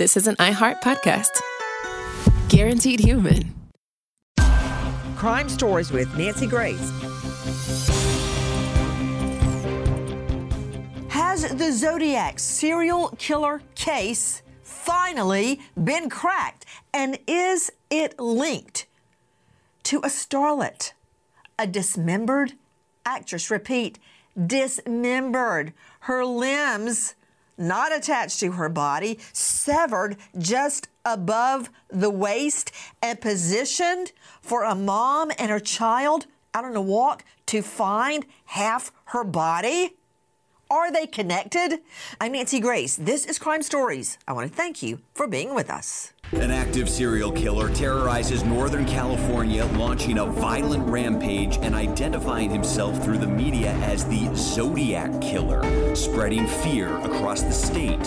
this is an iHeart podcast. Guaranteed human. Crime Stories with Nancy Grace. Has the Zodiac serial killer case finally been cracked? And is it linked to a starlet, a dismembered actress? Repeat, dismembered. Her limbs not attached to her body, severed just above the waist and positioned for a mom and her child out on a walk to find half her body? Are they connected? I'm Nancy Grace. This is Crime Stories. I want to thank you for being with us. An active serial killer terrorizes Northern California, launching a violent rampage and identifying himself through the media as the Zodiac Killer, spreading fear across the state.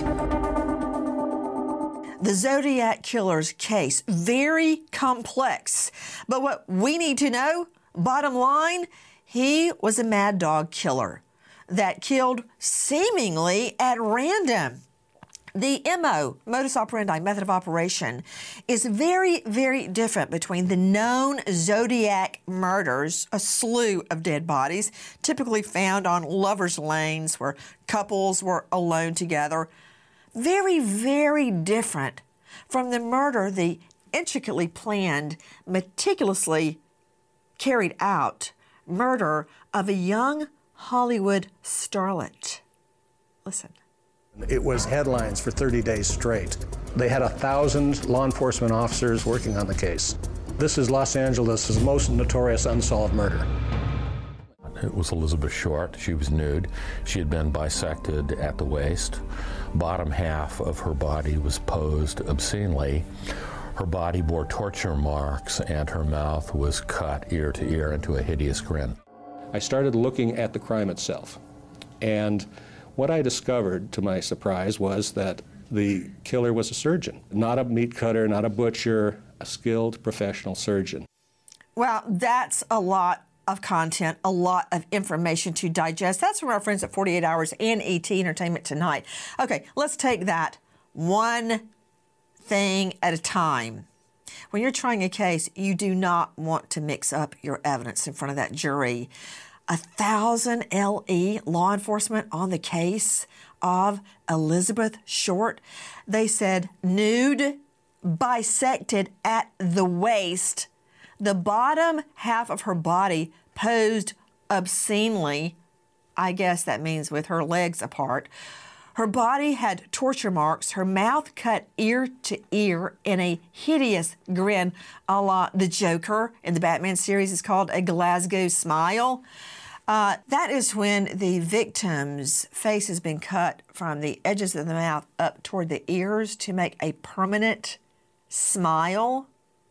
The Zodiac Killer's case, very complex. But what we need to know, bottom line, he was a mad dog killer that killed seemingly at random. The MO, modus operandi, method of operation, is very, very different between the known Zodiac murders, a slew of dead bodies, typically found on lovers' lanes where couples were alone together. Very, very different from the murder, the intricately planned, meticulously carried out murder of a young Hollywood starlet. Listen. It was headlines for 30 days straight. They had 1,000 law enforcement officers working on the case. This is Los Angeles' most notorious unsolved murder. It was Elizabeth Short. She was nude. She had been bisected at the waist. Bottom half of her body was posed obscenely. Her body bore torture marks, and her mouth was cut ear to ear into a hideous grin. I started looking at the crime itself, and what I discovered, to my surprise, was that the killer was a surgeon, not a meat cutter, not a butcher, a skilled professional surgeon. Well, that's a lot of content, a lot of information to digest. That's from our friends at 48 Hours and ET Entertainment Tonight. Okay, let's take that one thing at a time. When you're trying a case, you do not want to mix up your evidence in front of that jury. 1,000 LE law enforcement on the case of Elizabeth Short. They said nude, bisected at the waist, the bottom half of her body posed obscenely. I guess that means with her legs apart. Her body had torture marks, her mouth cut ear to ear in a hideous grin a la the Joker in the Batman series is called a Glasgow smile. That is when the victim's face has been cut from the edges of the mouth up toward the ears to make a permanent smile.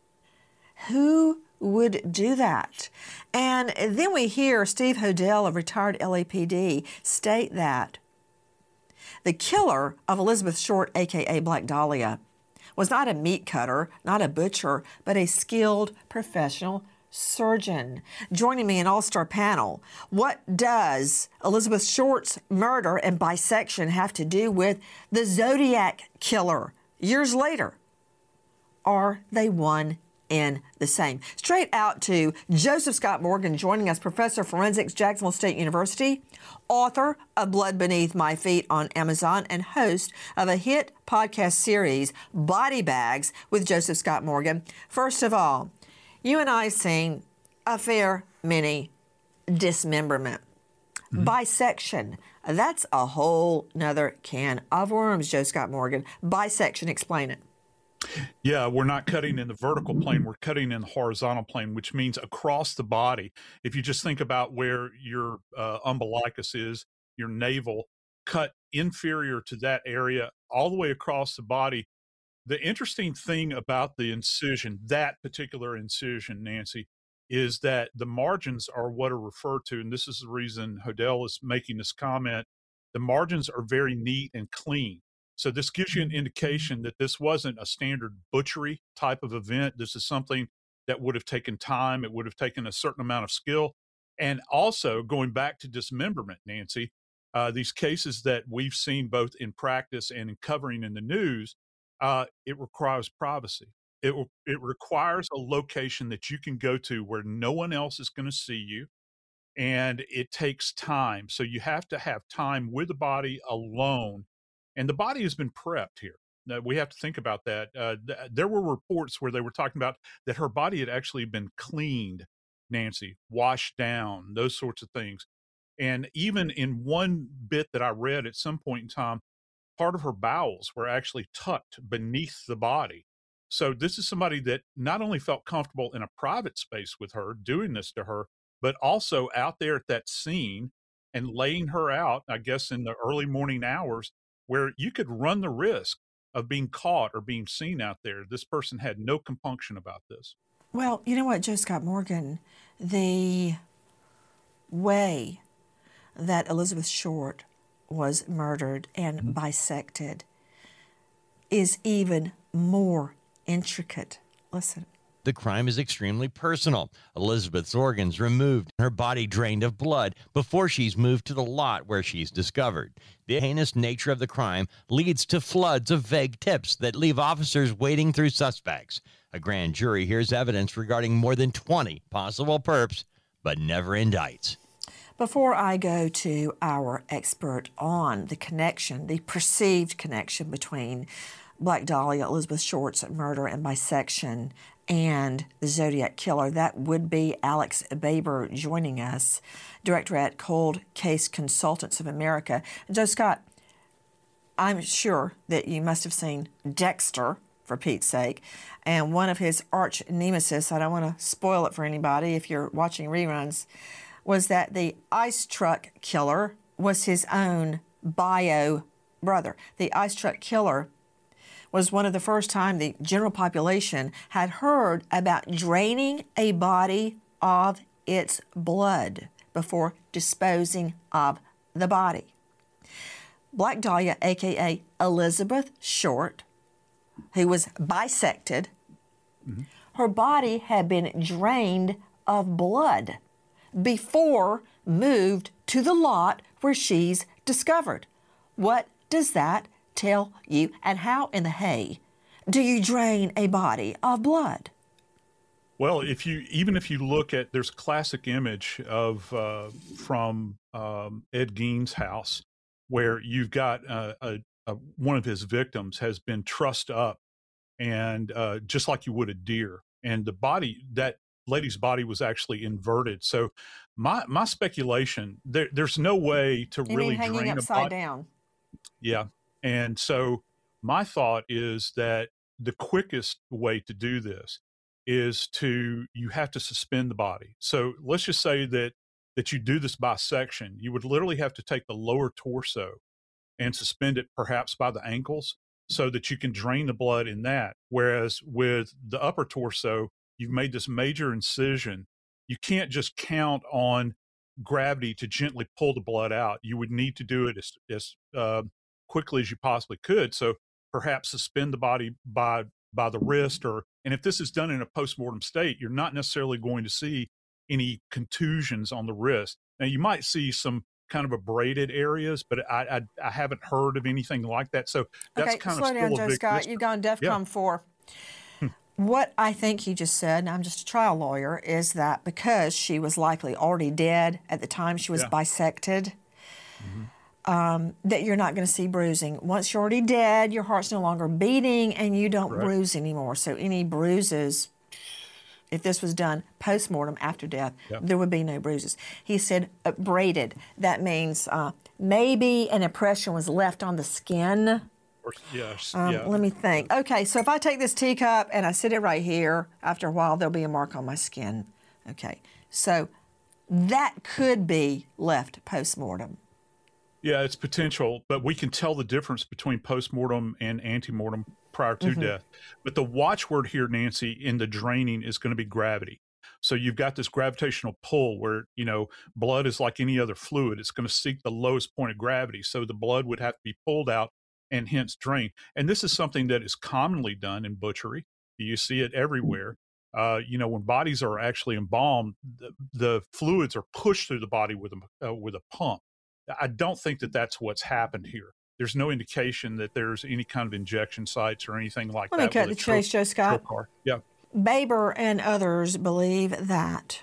Who would do that? And then we hear Steve Hodel of retired LAPD state that the killer of Elizabeth Short, a.k.a. Black Dahlia, was not a meat cutter, not a butcher, but a skilled professional surgeon. Joining me in all-star panel, what does Elizabeth Short's murder and bisection have to do with the Zodiac Killer years later? Are they one and the same? Straight out to Joseph Scott Morgan joining us, professor of forensics, Jacksonville State University, author of Blood Beneath My Feet on Amazon, and host of a hit podcast series, Body Bags with Joseph Scott Morgan. First of all, you and I have seen a fair many dismemberment. Bisection, that's a whole nother can of worms, Joe Scott Morgan. Bisection, explain it. Yeah, we're not cutting in the vertical plane, we're cutting in the horizontal plane, which means across the body. If you just think about where your umbilicus is, your navel, cut inferior to that area all the way across the body. The interesting thing about the incision, that particular incision, Nancy, is that the margins are what are referred to, and this is the reason Hodel is making this comment, the margins are very neat and clean. So this gives you an indication that this wasn't a standard butchery type of event. This is something that would have taken time. It would have taken a certain amount of skill. And also going back to dismemberment, Nancy, these cases that we've seen both in practice and in covering in the news, It requires privacy. It requires a location that you can go to where no one else is going to see you, and it takes time. So you have to have time with the body alone, and the body has been prepped here. Now, we have to think about that. There were reports where they were talking about that her body had actually been cleaned, Nancy, washed down, those sorts of things. And even in one bit that I read at some point in time, part of her bowels were actually tucked beneath the body. So this is somebody that not only felt comfortable in a private space with her, doing this to her, but also out there at that scene and laying her out, I guess, in the early morning hours where you could run the risk of being caught or being seen out there. This person had no compunction about this. Well, you know what, Joe Scott Morgan, the way that Elizabeth Short was murdered and bisected is even more intricate. Listen. The crime is extremely personal. Elizabeth's organs removed, her body drained of blood before she's moved to the lot where she's discovered. The heinous nature of the crime leads to floods of vague tips that leave officers wading through suspects. A grand jury hears evidence regarding more than 20 possible perps, but never indicts. Before I go to our expert on the connection, the perceived connection between Black Dahlia, Elizabeth Short's murder and bisection, and the Zodiac Killer, that would be Alex Baber joining us, director at Cold Case Consultants of America. Joe Scott, I'm sure that you must have seen Dexter, for Pete's sake, and one of his arch nemesis, I don't want to spoil it for anybody if you're watching reruns, was that the ice truck killer was his own bio brother. The ice truck killer was one of the first time the general population had heard about draining a body of its blood before disposing of the body. Black Dahlia, a.k.a. Elizabeth Short, who was bisected, her body had been drained of blood before moved to the lot where she's discovered. What does that tell you? And how in the hay do you drain a body of blood? Well, if you look at, there's a classic image of from Ed Gein's house where you've got one of his victims has been trussed up, and just like you would a deer, and the body, that lady's body was actually inverted. So my speculation, there's no way to You really mean hanging drain a upside body. down? Yeah. And so my thought is that the quickest way to do this is you have to suspend the body. So let's just say that you do this bisection. You would literally have to take the lower torso and suspend it perhaps by the ankles so that you can drain the blood in that. Whereas with the upper torso, you've made this major incision. You can't just count on gravity to gently pull the blood out. You would need to do it as quickly as you possibly could. So perhaps suspend the body by the wrist, and if this is done in a postmortem state, you're not necessarily going to see any contusions on the wrist. Now you might see some kind of abraded areas, but I haven't heard of anything like that. So that's Okay, kind slow of down, still Joe a big Scott. mystery. You've gone DEFCON 4. What I think he just said, and I'm just a trial lawyer, is that because she was likely already dead at the time she was bisected, that you're not going to see bruising. Once you're already dead, your heart's no longer beating and you don't bruise anymore. So any bruises, if this was done post-mortem after death, there would be no bruises. He said abraded. That means maybe an impression was left on the skin. Let me think. Okay, so if I take this teacup and I sit it right here, after a while there'll be a mark on my skin. Okay, so that could be left post-mortem. Yeah, it's potential, but we can tell the difference between postmortem and antemortem prior to death. But the watchword here, Nancy, in the draining is going to be gravity. So you've got this gravitational pull where, blood is like any other fluid. It's going to seek the lowest point of gravity. So the blood would have to be pulled out and hence drained. And this is something that is commonly done in butchery. You see it everywhere. When bodies are actually embalmed, the fluids are pushed through the body with a pump. I don't think that that's what's happened here. there's no indication that there's any kind of injection sites or anything like that. Let me cut the chase, Joe Scott. Yeah. Baber and others believe that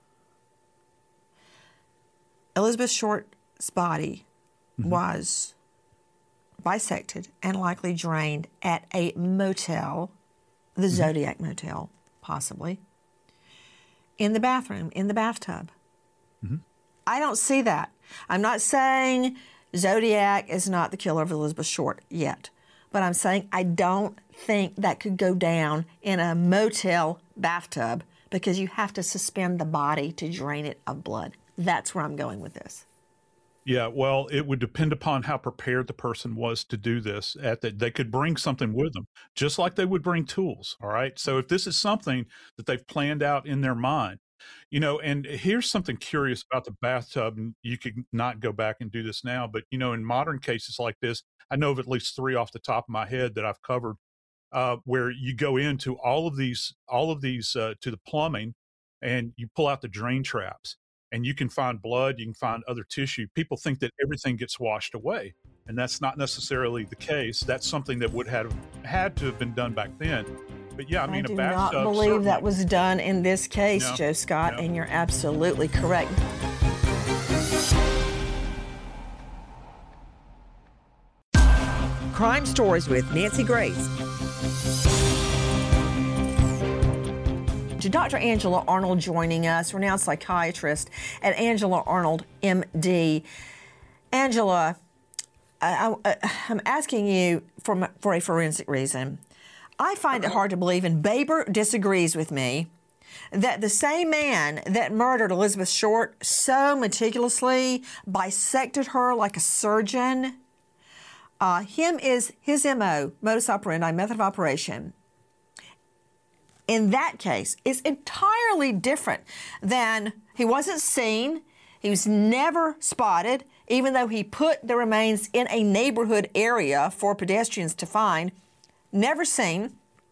Elizabeth Short's body was bisected and likely drained at a motel, the Zodiac Motel, possibly, in the bathroom, in the bathtub. I don't see that. I'm not saying Zodiac is not the killer of Elizabeth Short yet, but I'm saying I don't think that could go down in a motel bathtub because you have to suspend the body to drain it of blood. That's where I'm going with this. Yeah, well, it would depend upon how prepared the person was to do this. They could bring something with them, just like they would bring tools, all right? So if this is something that they've planned out in their mind, and here's something curious about the bathtub, and you could not go back and do this now, but, in modern cases like this, I know of at least 3 off the top of my head that I've covered, where you go into all of these to the plumbing, and you pull out the drain traps. And you can find blood, you can find other tissue. People think that everything gets washed away, and that's not necessarily the case. That's something that would have had to have been done back then. But yeah, I a do bathtub. not believe that was done in this case, No, Joe Scott, no. and you're absolutely correct. Crime Stories with Nancy Grace. Dr. Angela Arnold joining us, renowned psychiatrist at Angela Arnold, MD. Angela, I'm asking you for a forensic reason. I find it hard to believe, and Baber disagrees with me, that the same man that murdered Elizabeth Short so meticulously, bisected her like a surgeon, his MO, modus operandi, method of operation, in that case, is entirely different than he wasn't seen, he was never spotted, even though he put the remains in a neighborhood area for pedestrians to find, never seen.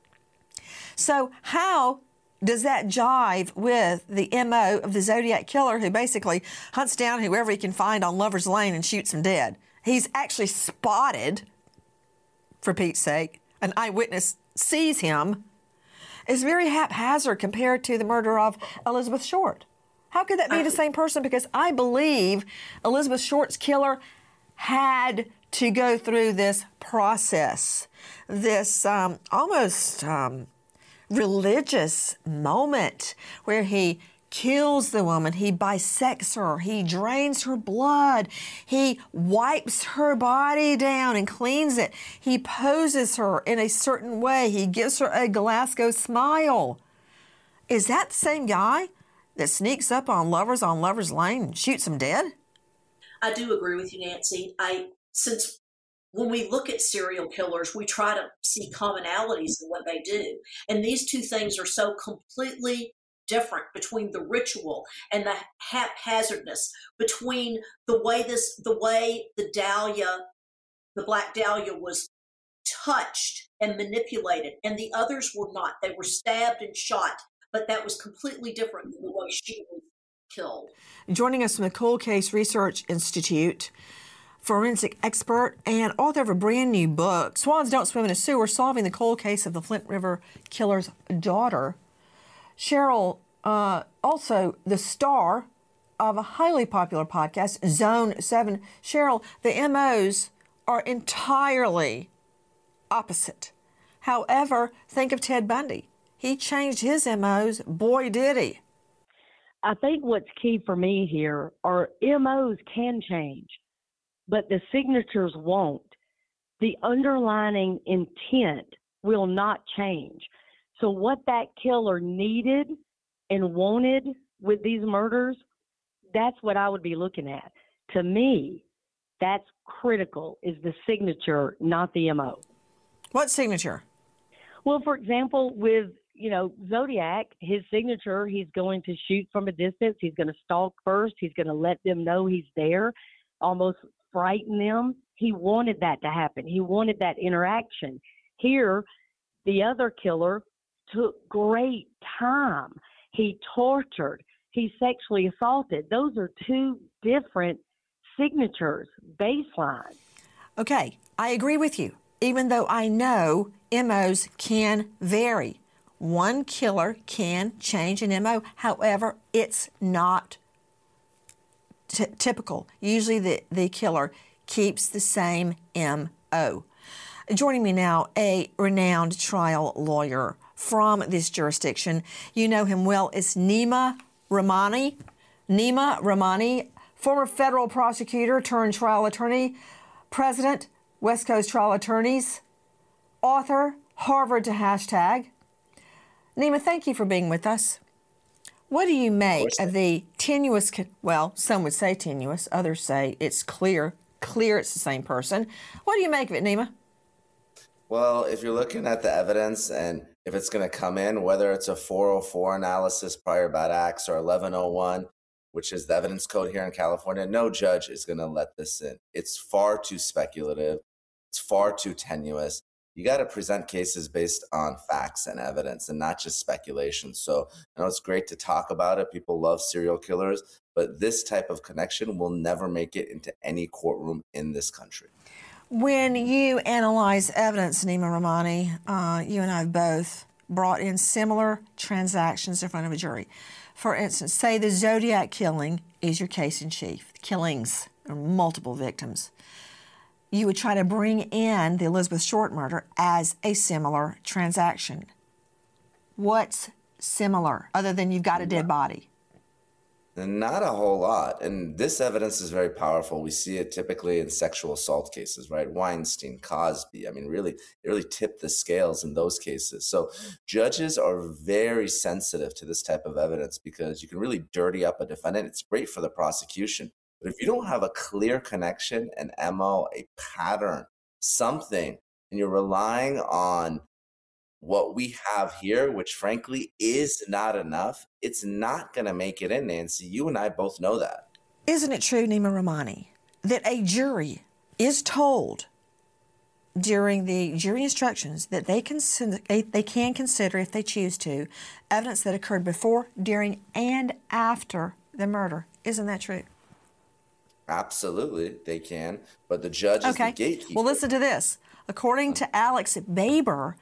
So how does that jive with the MO of the Zodiac Killer, who basically hunts down whoever he can find on Lover's Lane and shoots him dead? He's actually spotted, for Pete's sake. An eyewitness sees him. It's very haphazard compared to the murder of Elizabeth Short. How could that be the same person? Because I believe Elizabeth Short's killer had to go through this process, this almost religious moment where he kills the woman, he bisects her, he drains her blood, he wipes her body down and cleans it, he poses her in a certain way, he gives her a Glasgow smile. Is that the same guy that sneaks up on Lover's Lane and shoots them dead? I do agree with you, Nancy. Since when we look at serial killers, we try to see commonalities in what they do. And these two things are so completely different, between the ritual and the haphazardness, between the way the dahlia, the black dahlia, was touched and manipulated, and the others were not. They were stabbed and shot, but that was completely different than the way she was killed. Joining us from the Cold Case Research Institute, forensic expert and author of a brand new book, Swans Don't Swim in a Sewer, Solving the Cold Case of the Flint River Killer's Daughter, Cheryl, also the star of a highly popular podcast, Zone 7. Cheryl, the MOs are entirely opposite. However, think of Ted Bundy. He changed his MOs. Boy, did he. I think what's key for me here are MOs can change, but the signatures won't. The underlying intent will not change. So what that killer needed and wanted with these murders, that's what I would be looking at. To me, that's critical, is the signature, not the MO. What signature? Well, for example, with, Zodiac, his signature, he's going to shoot from a distance. He's going to stalk first. He's going to let them know he's there, almost frighten them. He wanted that to happen. He wanted that interaction. Here, the other killer took great time. He tortured. He sexually assaulted. Those are two different signatures, baselines. Okay, I agree with you, even though I know MOs can vary. One killer can change an MO. However, it's not typical. Usually the killer keeps the same MO. Joining me now, a renowned trial lawyer from this jurisdiction. You know him well. It's Nima Rahmani. Nima Rahmani, former federal prosecutor turned trial attorney, president, West Coast Trial Attorneys, author, Harvard to hashtag. Nima, thank you for being with us. What do you make of the tenuous, well, some would say tenuous, others say it's clear it's the same person. What do you make of it, Nima? Well, if you're looking at the evidence and if it's going to come in, whether it's a 404 analysis, prior bad acts, or 1101, which is the evidence code here in California, no judge is going to let this in. It's far too speculative. It's far too tenuous. You got to present cases based on facts and evidence and not just speculation. So I know it's great to talk about it. People love serial killers, but this type of connection will never make it into any courtroom in this country. When you analyze evidence, Nima Rahmani, you and I have both brought in similar transactions in front of a jury. For instance, say the Zodiac killing is your case in chief, killings, or multiple victims. You would try to bring in the Elizabeth Short murder as a similar transaction. What's similar, other than you've got a dead body? Not a whole lot. And this evidence is very powerful. We see it typically in sexual assault cases, right? Weinstein, Cosby. I mean, it really tipped the scales in those cases. So judges are very sensitive to this type of evidence because you can really dirty up a defendant. It's great for the prosecution. But if you don't have a clear connection, an MO, a pattern, something, and you're relying on what we have here, which frankly is not enough, it's not going to make it in, Nancy. You and I both know that. Isn't it true, Nima Rahmani, that a jury is told during the jury instructions that they can consider, if they choose to, evidence that occurred before, during, and after the murder? Isn't that true? Absolutely, they can. But the judge is the gatekeeper. Well, listen to this. According to Alex Baber,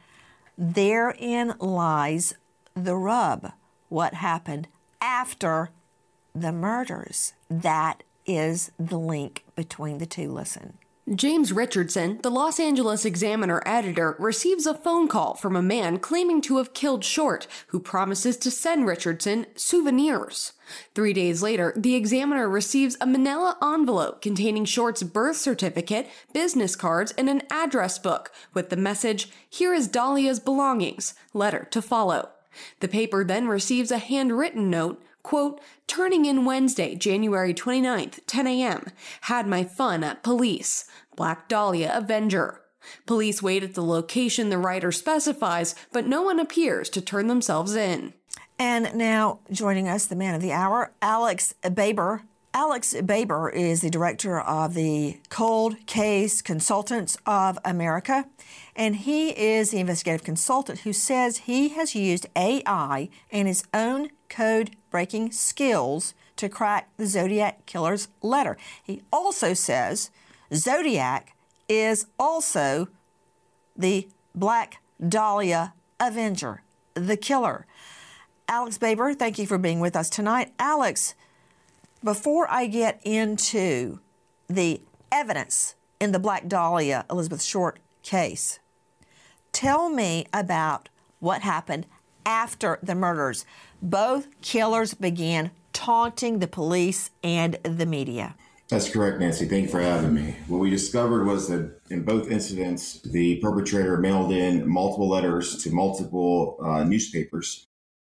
therein lies the rub. What happened after the murders? That is the link between the two. Listen. James Richardson, the Los Angeles Examiner editor, receives a phone call from a man claiming to have killed Short, who promises to send Richardson souvenirs. 3 days later, the Examiner receives a manila envelope containing Short's birth certificate, business cards, and an address book with the message, "Here is Dahlia's belongings, letter to follow." The paper then receives a handwritten note, quote, "Turning in Wednesday, January 29th, 10 a.m. Had my fun at police. Black Dahlia Avenger." Police wait at the location the writer specifies, but no one appears to turn themselves in. And now, joining us, the man of the hour, Alex Baber. Alex Baber is the director of the Cold Case Consultants of America, and he is the investigative consultant who says he has used AI and his own code-breaking skills to crack the Zodiac killer's letter. He also says Zodiac is also the Black Dahlia Avenger, the killer. Alex Baber, thank you for being with us tonight. Alex, before I get into the evidence in the Black Dahlia Elizabeth Short case, tell me about what happened after the murders. Both killers began taunting the police and the media. That's correct, Nancy. Thank you for having me. What we discovered was that in both incidents, the perpetrator mailed in multiple letters to multiple newspapers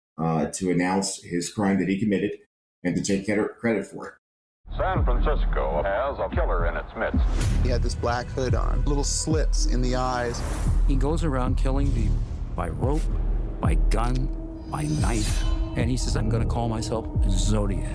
to announce his crime that he committed and to take credit for it. San Francisco has a killer in its midst. He had this black hood on, little slits in the eyes. He goes around killing people by rope, by gun, by knife. And he says, "I'm going to call myself Zodiac."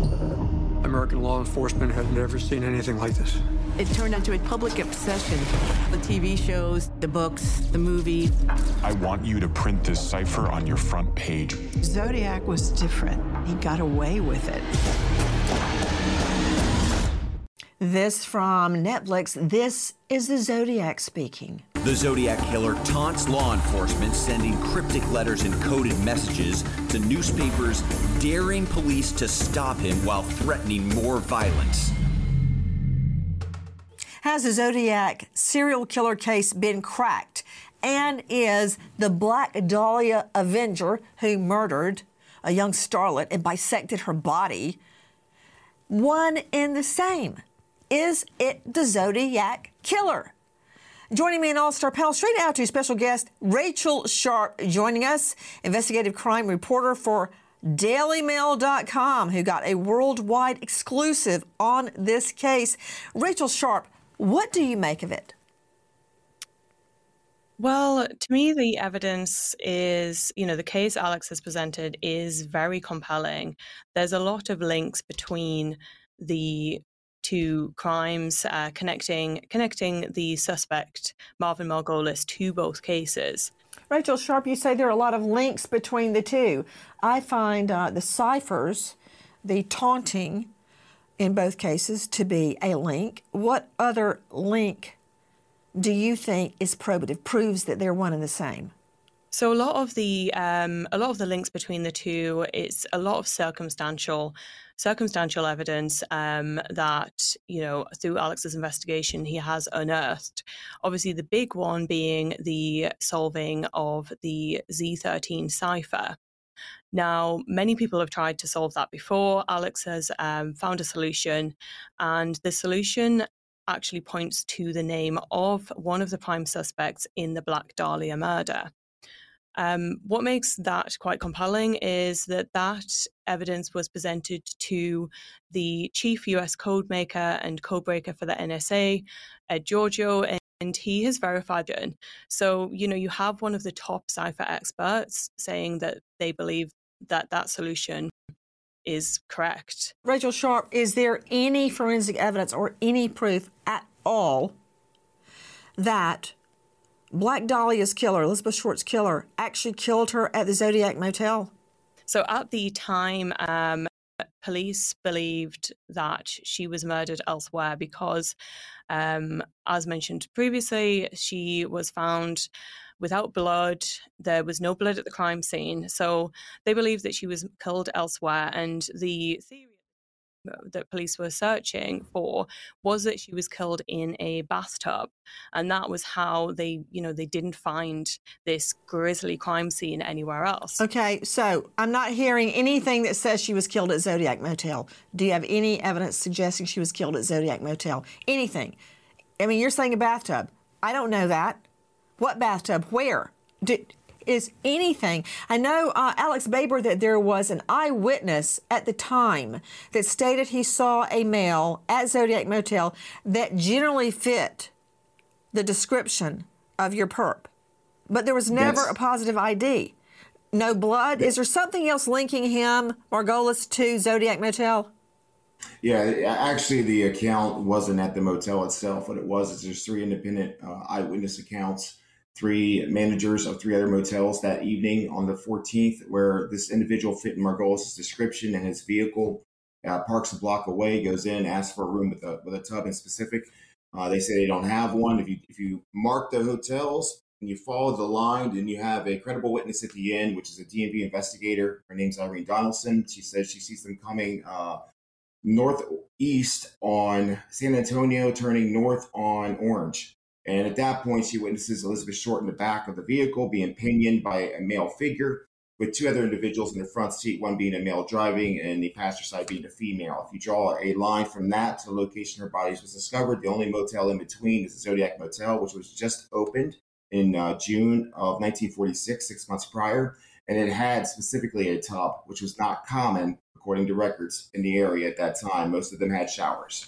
American law enforcement had never seen anything like this. It turned into a public obsession. The TV shows, the books, the movies. I want you to print this cipher on your front page. Zodiac was different. He got away with it. This from Netflix. This is the Zodiac speaking. The Zodiac Killer taunts law enforcement, sending cryptic letters and coded messages to newspapers, daring police to stop him while threatening more violence. Has the Zodiac serial killer case been cracked? And is the Black Dahlia Avenger, who murdered a young starlet and bisected her body, one and the same? Is it the Zodiac Killer? Joining me in All-Star panel, straight out to special guest Rachel Sharp joining us, investigative crime reporter for DailyMail.com, who got a worldwide exclusive on this case. Rachel Sharp, what do you make of it? Well, to me, the evidence is, the case Alex has presented is very compelling. There's a lot of links between the two crimes, connecting the suspect, Marvin Margolis, to both cases. Rachel Sharp, you say there are a lot of links between the two. I find the ciphers, the taunting in both cases, to be a link. What other link do you think is probative, proves that they're one and the same? So a lot of the links between the two, it's a lot of circumstantial evidence that, through Alex's investigation, he has unearthed. Obviously, the big one being the solving of the Z13 cipher. Now, many people have tried to solve that before. Alex has found a solution, and the solution actually points to the name of one of the prime suspects in the Black Dahlia murder. What makes that quite compelling is that evidence was presented to the chief US codemaker and codebreaker for the NSA, Ed Giorgio, and he has verified it. So, you have one of the top cipher experts saying that they believe that solution is correct. Rachel Sharp, is there any forensic evidence or any proof at all that Black Dahlia's killer, Elizabeth Short's killer, actually killed her at the Zodiac Motel? So at the time, police believed that she was murdered elsewhere because, as mentioned previously, she was found without blood. There was no blood at the crime scene. So they believed that she was killed elsewhere. And the theory that police were searching for was that she was killed in a bathtub. And that was how they didn't find this grisly crime scene anywhere else. Okay, so I'm not hearing anything that says she was killed at Zodiac Motel. Do you have any evidence suggesting she was killed at Zodiac Motel? Anything? I mean, you're saying a bathtub. I don't know that. What bathtub? Where? Is anything? I know, Alex Baber, that there was an eyewitness at the time that stated he saw a male at Zodiac Motel that generally fit the description of your perp. But there was never a positive ID. No blood. Is there something else linking him, Margolis, to Zodiac Motel? Yeah, actually, the account wasn't at the motel itself. What it was is there's 3 independent eyewitness accounts, 3 managers of 3 other motels that evening on the 14th, where this individual fit in Margolis' description, and his vehicle parks a block away, goes in, asks for a room with a tub in specific. They say they don't have one. If you mark the hotels and you follow the line, then you have a credible witness at the end, which is a DMV investigator. Her name's Irene Donaldson. She says she sees them coming northeast on San Antonio, turning north on Orange. And at that point, she witnesses Elizabeth Short in the back of the vehicle being pinioned by a male figure, with 2 other individuals in the front seat, one being a male driving and the passenger side being a female. If you draw a line from that to the location her body was discovered, the only motel in between is the Zodiac Motel, which was just opened in June of 1946, 6 months prior. And it had specifically a tub, which was not common, according to records, in the area at that time. Most of them had showers.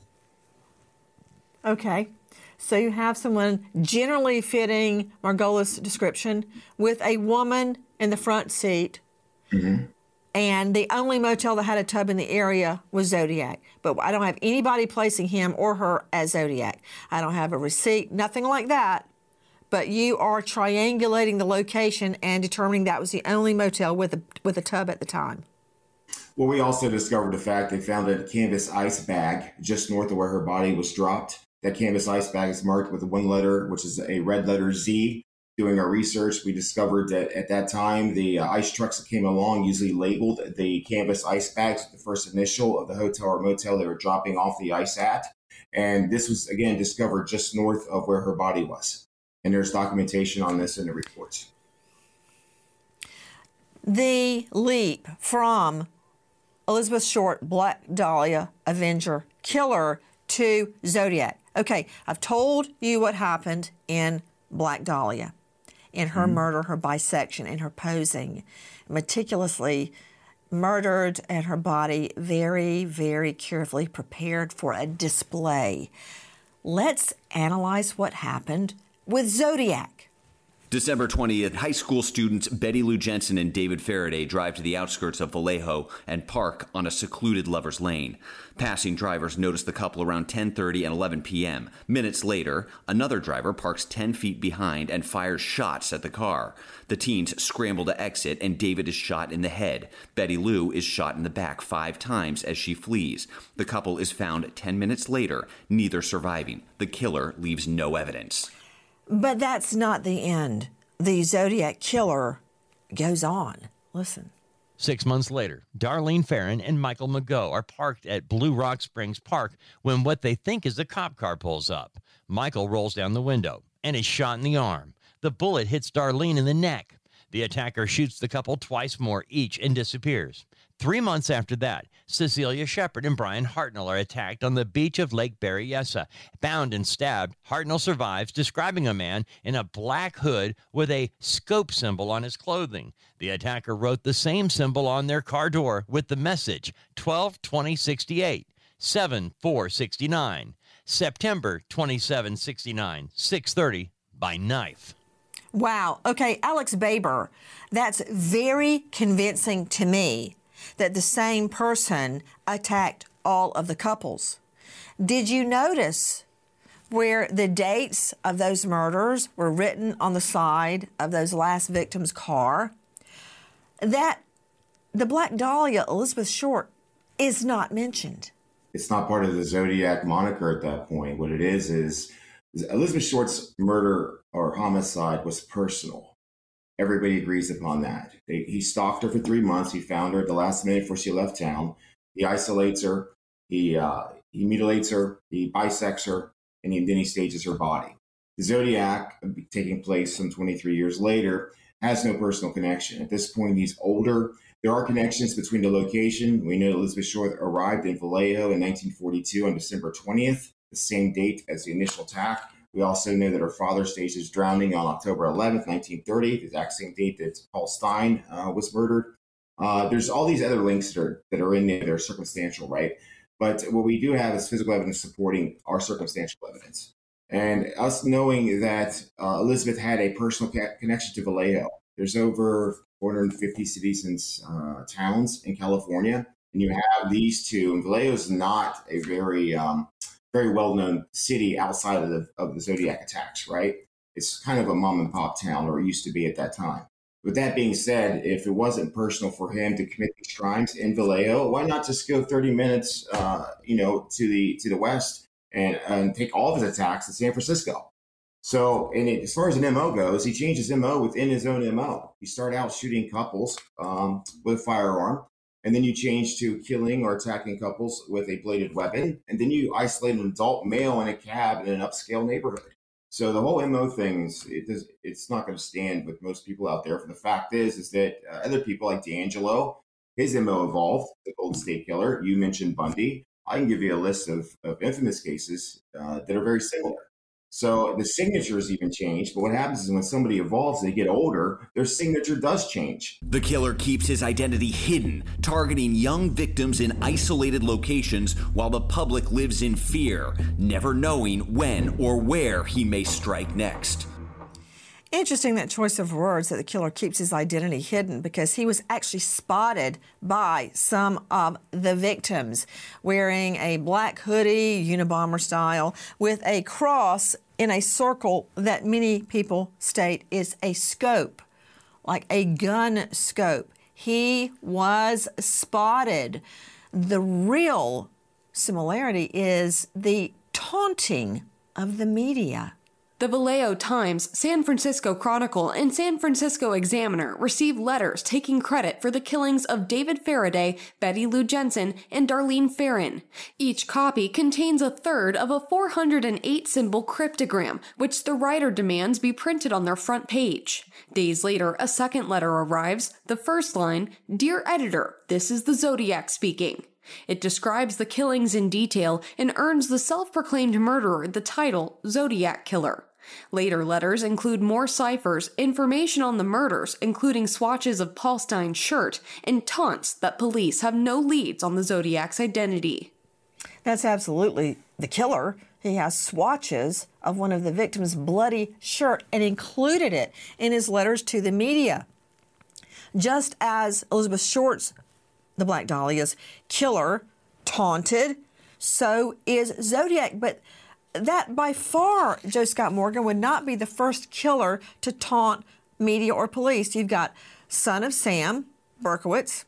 Okay. So you have someone generally fitting Margolis' description with a woman in the front seat. Mm-hmm. And the only motel that had a tub in the area was Zodiac. But I don't have anybody placing him or her as Zodiac. I don't have a receipt, nothing like that. But you are triangulating the location and determining that was the only motel with a tub at the time. Well, we also discovered the fact they found a canvas ice bag just north of where her body was dropped. That canvas ice bag is marked with one letter, which is a red letter Z. Doing our research, we discovered that at that time, the ice trucks that came along usually labeled the canvas ice bags with the first initial of the hotel or motel they were dropping off the ice at. And this was, again, discovered just north of where her body was. And there's documentation on this in the reports. The leap from Elizabeth Short, Black Dahlia, Avenger, Killer to Zodiac. Okay, I've told you what happened in Black Dahlia, in her murder, her bisection, and her posing. Meticulously murdered and her body very, very carefully prepared for a display. Let's analyze what happened with Zodiac. December 20th, high school students Betty Lou Jensen and David Faraday drive to the outskirts of Vallejo and park on a secluded lover's lane. Passing drivers notice the couple around 10:30 and 11 p.m. Minutes later, another driver parks 10 feet behind and fires shots at the car. The teens scramble to exit and David is shot in the head. Betty Lou is shot in the back 5 times as she flees. The couple is found 10 minutes later, neither surviving. The killer leaves no evidence. But that's not the end. The Zodiac Killer goes on. Listen. 6 months later, Darlene Ferrin and Michael Mageau are parked at Blue Rock Springs Park when what they think is a cop car pulls up. Michael rolls down the window and is shot in the arm. The bullet hits Darlene in the neck. The attacker shoots the couple twice more each and disappears. 3 months after that, Cecilia Shepard and Brian Hartnell are attacked on the beach of Lake Berryessa. Bound and stabbed, Hartnell survives, describing a man in a black hood with a scope symbol on his clothing. The attacker wrote the same symbol on their car door with the message 12/20/68, 7/4/69, September 27/69, 6:30 by knife. Wow. Okay, Alex Baber, that's very convincing to me that the same person attacked all of the couples. Did you notice where the dates of those murders were written on the side of those last victims' car? That the Black Dahlia, Elizabeth Short, is not mentioned. It's not part of the Zodiac moniker at that point. What it is Elizabeth Short's murder or homicide was personal. Everybody agrees upon that. He stalked her for 3 months. He found her at the last minute before she left town. He isolates her. He mutilates her. He bisects her. And then he stages her body. The Zodiac, taking place some 23 years later, has no personal connection. At this point, he's older. There are connections between the location. We know Elizabeth Short arrived in Vallejo in 1942 on December 20th, the same date as the initial attack. We also know that her father staged his drowning on October 11th, 1930, the exact same date that Paul Stein was murdered. There's all these other links that are in there that are circumstantial, right? But what we do have is physical evidence supporting our circumstantial evidence. And us knowing that Elizabeth had a personal connection to Vallejo. There's over 450 cities and towns in California, and you have these two. And Vallejo is not a very well-known city outside of the Zodiac attacks, right? It's kind of a mom and pop town, or it used to be at that time. With that being said, if it wasn't personal for him to commit these crimes in Vallejo, why not just go 30 minutes, to the west and take all of his attacks to San Francisco? So, as far as an MO goes, he changed his MO within his own MO. You start out shooting couples with a firearm. And then you change to killing or attacking couples with a bladed weapon. And then you isolate an adult male in a cab in an upscale neighborhood. So the whole MO thing, it's not going to stand with most people out there. For the fact is that other people like D'Angelo, his MO evolved, the Golden State Killer. You mentioned Bundy. I can give you a list of infamous cases that are very similar. So the signatures even change, but what happens is when somebody evolves, they get older, their signature does change. The killer keeps his identity hidden, targeting young victims in isolated locations while the public lives in fear, never knowing when or where he may strike next. Interesting, that choice of words, that the killer keeps his identity hidden, because he was actually spotted by some of the victims wearing a black hoodie, Unabomber style, with a cross in a circle that many people state is a scope, like a gun scope. he was spotted. The real similarity is the taunting of the media. The Vallejo Times, San Francisco Chronicle, and San Francisco Examiner received letters taking credit for the killings of David Faraday, Betty Lou Jensen, and Darlene Ferrin. Each copy contains a third of a 408-symbol cryptogram, which the writer demands be printed on their front page. Days later, a second letter arrives, the first line, "Dear Editor, this is the Zodiac speaking." It describes the killings in detail and earns the self-proclaimed murderer the title Zodiac Killer. Later letters include more ciphers, information on the murders, including swatches of Paul Stein's shirt, and taunts that police have no leads on the Zodiac's identity. That's absolutely the killer. He has swatches of one of the victim's bloody shirt and included it in his letters to the media. Just as Elizabeth Short's, the Black Dahlia's killer, taunted, so is Zodiac. But that by far, Joe Scott Morgan, would not be the first killer to taunt media or police. You've got Son of Sam Berkowitz,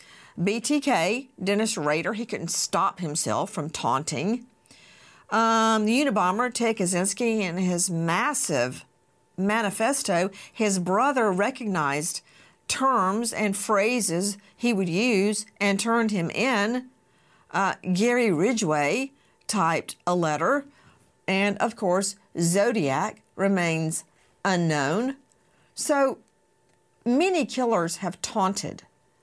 BTK, Dennis Rader. He couldn't stop himself from taunting. The Unabomber, Ted Kaczynski, in his massive manifesto, his brother recognized terms and phrases he would use and turned him in. Gary Ridgway typed a letter. And, of course, Zodiac remains unknown. So many killers have taunted.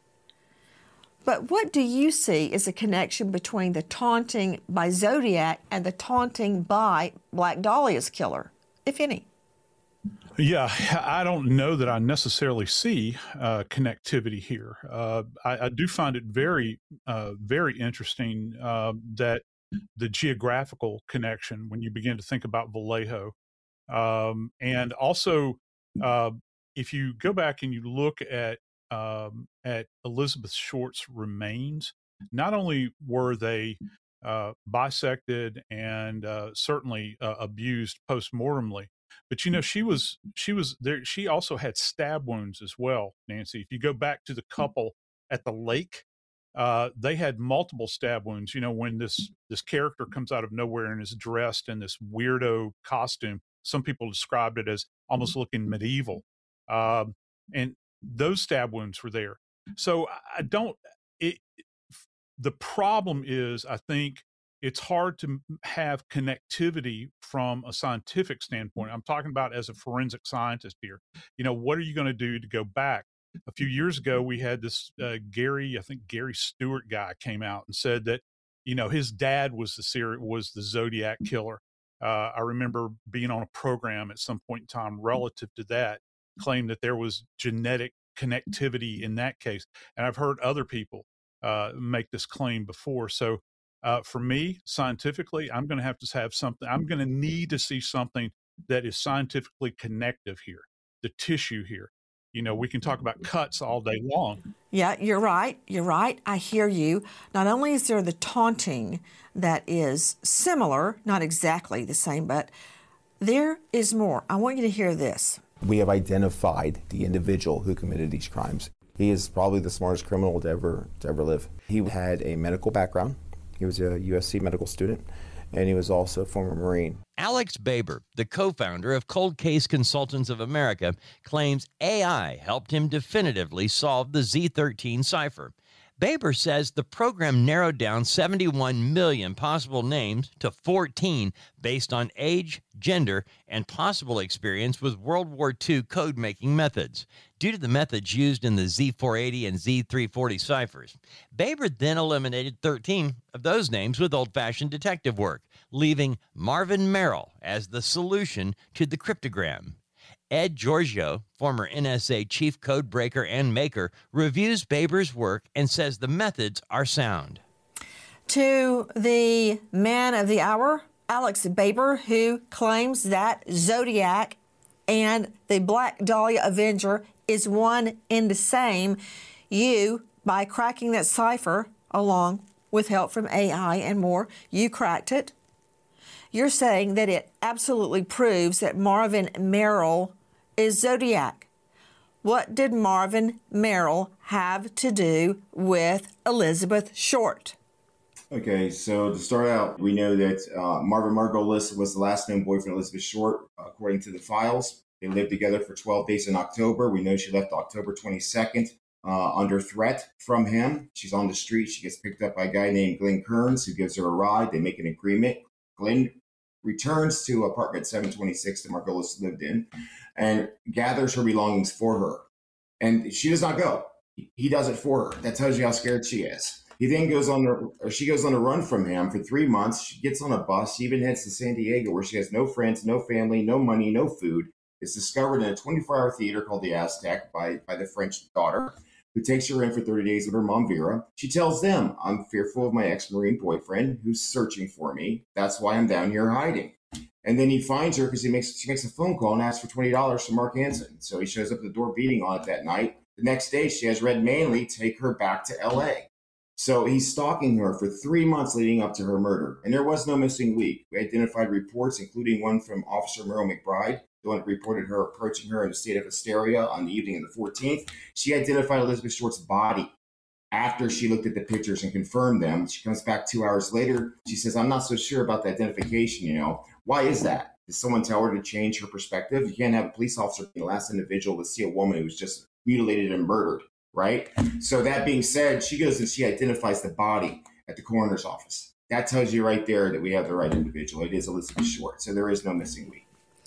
But what do you see as a connection between the taunting by Zodiac and the taunting by Black Dahlia's killer, if any? Yeah, I don't know that I necessarily see connectivity here. I do find it very, very interesting that the geographical connection when you begin to think about Vallejo. And also, if you go back and you look at Elizabeth Short's remains, not only were they bisected and certainly abused post-mortemly, but, you know, she was there. She also had stab wounds as well, Nancy. If you go back to the couple at the lake, they had multiple stab wounds. You know, when this character comes out of nowhere and is dressed in this weirdo costume, some people described it as almost looking medieval. And those stab wounds were there. So the problem is, I think, it's hard to have connectivity from a scientific standpoint. I'm talking about as a forensic scientist here. You know, what are you going to do to go back? A few years ago, we had this Gary Stewart guy came out and said that, you know, his dad was the Zodiac killer. I remember being on a program at some point in time relative to that, claimed that there was genetic connectivity in that case. And I've heard other people make this claim before. So for me, scientifically, I'm going to have to have something. I'm going to need to see something that is scientifically connective here, the tissue here. You know, we can talk about cuts all day long. Yeah, you're right. You're right. I hear you. Not only is there the taunting that is similar, not exactly the same, but there is more. I want you to hear this. We have identified the individual who committed these crimes. He is probably the smartest criminal to ever live. He had a medical background. He was a USC medical student, and he was also a former Marine. Alex Baber, the co-founder of Cold Case Consultants of America, claims AI helped him definitively solve the Z13 cipher. Baber says the program narrowed down 71 million possible names to 14 based on age, gender, and possible experience with World War II code-making methods. Due to the methods used in the Z480 and Z340 ciphers, Baber then eliminated 13 of those names with old-fashioned detective work, leaving Marvin Merrill as the solution to the cryptogram. Ed Giorgio, former NSA chief codebreaker and maker, reviews Baber's work and says the methods are sound. To the man of the hour, Alex Baber, who claims that Zodiac and the Black Dahlia Avenger is one and the same, you, by cracking that cipher, along with help from AI and more, you cracked it. You're saying that it absolutely proves that Marvin Merrill is Zodiac. what did Marvin Merrill have to do with Elizabeth Short? Okay, so to start out, we know that Marvin Margolis was the last known boyfriend of Elizabeth Short, according to the files. They lived together for 12 days in October. We know she left October 22nd under threat from him. She's on the street. She gets picked up by a guy named Glenn Kearns, who gives her a ride. They make an agreement. Glenn returns to apartment 726 that Margolis lived in and gathers her belongings for her. And she does not go. He does it for her. That tells you how scared she is. He then she goes on a run from him for 3 months. She gets on a bus. She even heads to San Diego, where she has no friends, no family, no money, no food. It's discovered in a 24-hour theater called the Aztec by the French daughter, who takes her in for 30 days with her mom, Vera. She tells them, I'm fearful of my ex-Marine boyfriend who's searching for me. That's why I'm down here hiding. And then he finds her because she makes a phone call and asks for $20 from Mark Hansen. So he shows up at the door beating on it that night. The next day, she has Red Manley take her back to L.A. So he's stalking her for 3 months leading up to her murder. And there was no missing week. We identified reports, including one from Officer Merle McBride, the one that reported her approaching her in a state of hysteria on the evening of the 14th. She identified Elizabeth Short's body after she looked at the pictures and confirmed them. She comes back 2 hours later. She says, I'm not so sure about the identification, Why is that? Did someone tell her to change her perspective? You can't have a police officer be the last individual to see a woman who was just mutilated and murdered, right? So that being said, she goes and she identifies the body at the coroner's office. That tells you right there that we have the right individual. It is Elizabeth Short. So there is no missing week.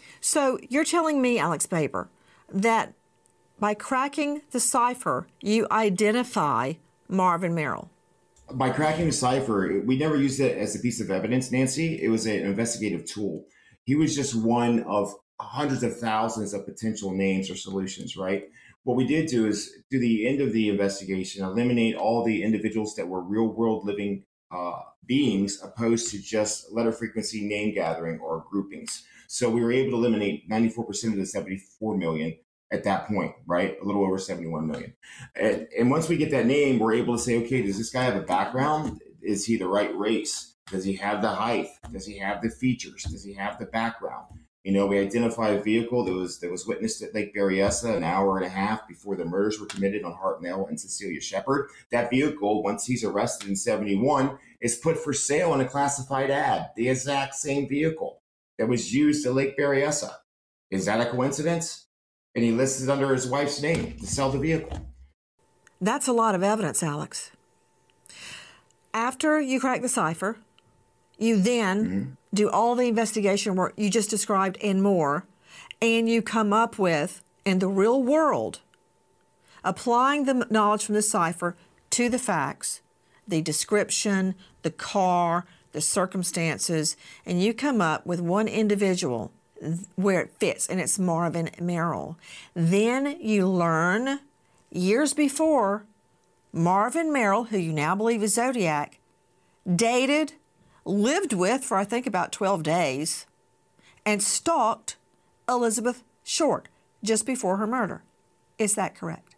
So you're telling me, Alex Baber, that by cracking the cipher, you identify Marvin Merrill? By cracking the cipher, we never used it as a piece of evidence, Nancy. It was an investigative tool. He was just one of hundreds of thousands of potential names or solutions, right? What we did do is, to the end of the investigation, eliminate all the individuals that were real-world living beings opposed to just letter frequency name gathering or groupings. So we were able to eliminate 94% of the 74 million at that point, right? A little over 71 million. And once we get that name, we're able to say, okay, does this guy have a background? Is he the right race? Does he have the height? Does he have the features? Does he have the background? We identified a vehicle that was witnessed at Lake Berryessa an hour and a half before the murders were committed on Hartnell and Cecilia Shepard. That vehicle, once he's arrested in 71, is put for sale in a classified ad, the exact same vehicle that was used at Lake Berryessa. Is that a coincidence? And he listed under his wife's name to sell the vehicle. That's a lot of evidence, Alex. After you crack the cipher, you then do all the investigation work you just described and more, and you come up with, in the real world, applying the knowledge from the cipher to the facts, the description, the car, the circumstances, and you come up with one individual where it fits, and it's Marvin Merrill. Then you learn, years before, Marvin Merrill, who you now believe is Zodiac, dated, lived with for I think about 12 days, and stalked Elizabeth Short just before her murder. Is that correct?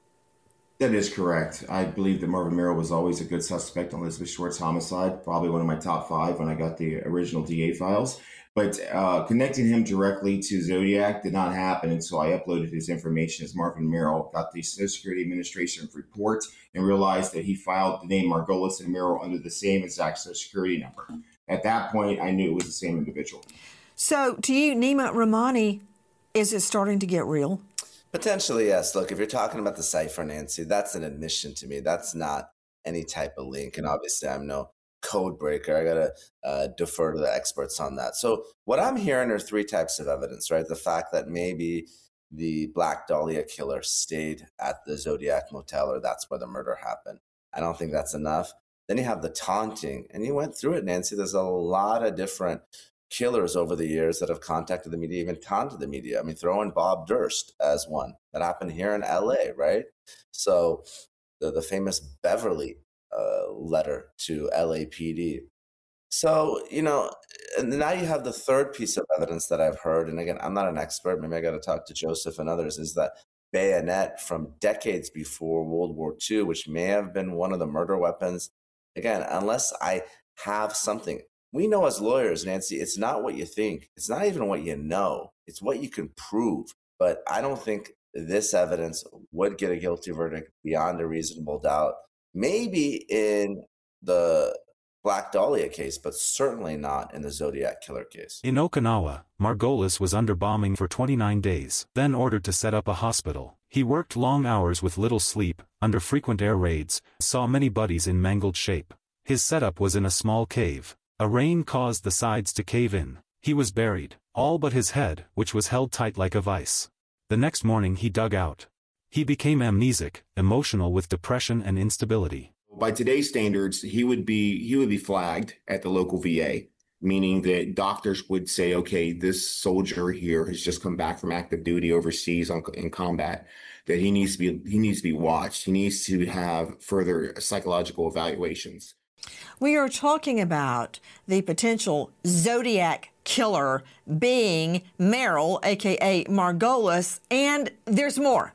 That is correct. I believe that Marvin Merrill was always a good suspect on Elizabeth Short's homicide, probably one of my top 5 when I got the original DA files. But connecting him directly to Zodiac did not happen until I uploaded his information as Marvin Merrill, got the Social Security Administration report, and realized that he filed the name Margolis and Merrill under the same exact Social Security number. At that point, I knew it was the same individual. So to you, Nima Rahmani, is it starting to get real? Potentially, yes. Look, if you're talking about the cipher, Nancy, that's an admission to me. That's not any type of link. And obviously, I'm no code breaker. I got to defer to the experts on that. So what I'm hearing are 3 types of evidence, right? The fact that maybe the Black Dahlia killer stayed at the Zodiac Motel, or that's where the murder happened. I don't think that's enough. Then you have the taunting, and you went through it, Nancy. There's a lot of different killers over the years that have contacted the media, even taunted the media. I mean, throw in Bob Durst as one. That happened here in LA, right? So the famous Beverly letter to LAPD. So, and now you have the third piece of evidence that I've heard, and again, I'm not an expert, maybe I got to talk to Joseph and others, is that bayonet from decades before World War II, which may have been one of the murder weapons. Again, unless I have something, we know as lawyers, Nancy, it's not what you think. It's not even what you know. It's what you can prove. But I don't think this evidence would get a guilty verdict beyond a reasonable doubt. Maybe in the Black Dahlia case, but certainly not in the Zodiac Killer case. In Okinawa, Margolis was under bombing for 29 days, then ordered to set up a hospital. He worked long hours with little sleep, under frequent air raids, saw many bodies in mangled shape. His setup was in a small cave. A rain caused the sides to cave in. He was buried, all but his head, which was held tight like a vice. The next morning he dug out. He became amnesic, emotional with depression and instability. By today's standards, he would be flagged at the local VA, meaning that doctors would say, okay, this soldier here has just come back from active duty overseas in combat, that he needs to be watched. He needs to have further psychological evaluations. We are talking about the potential Zodiac killer being Merrill, aka Margolis, and there's more.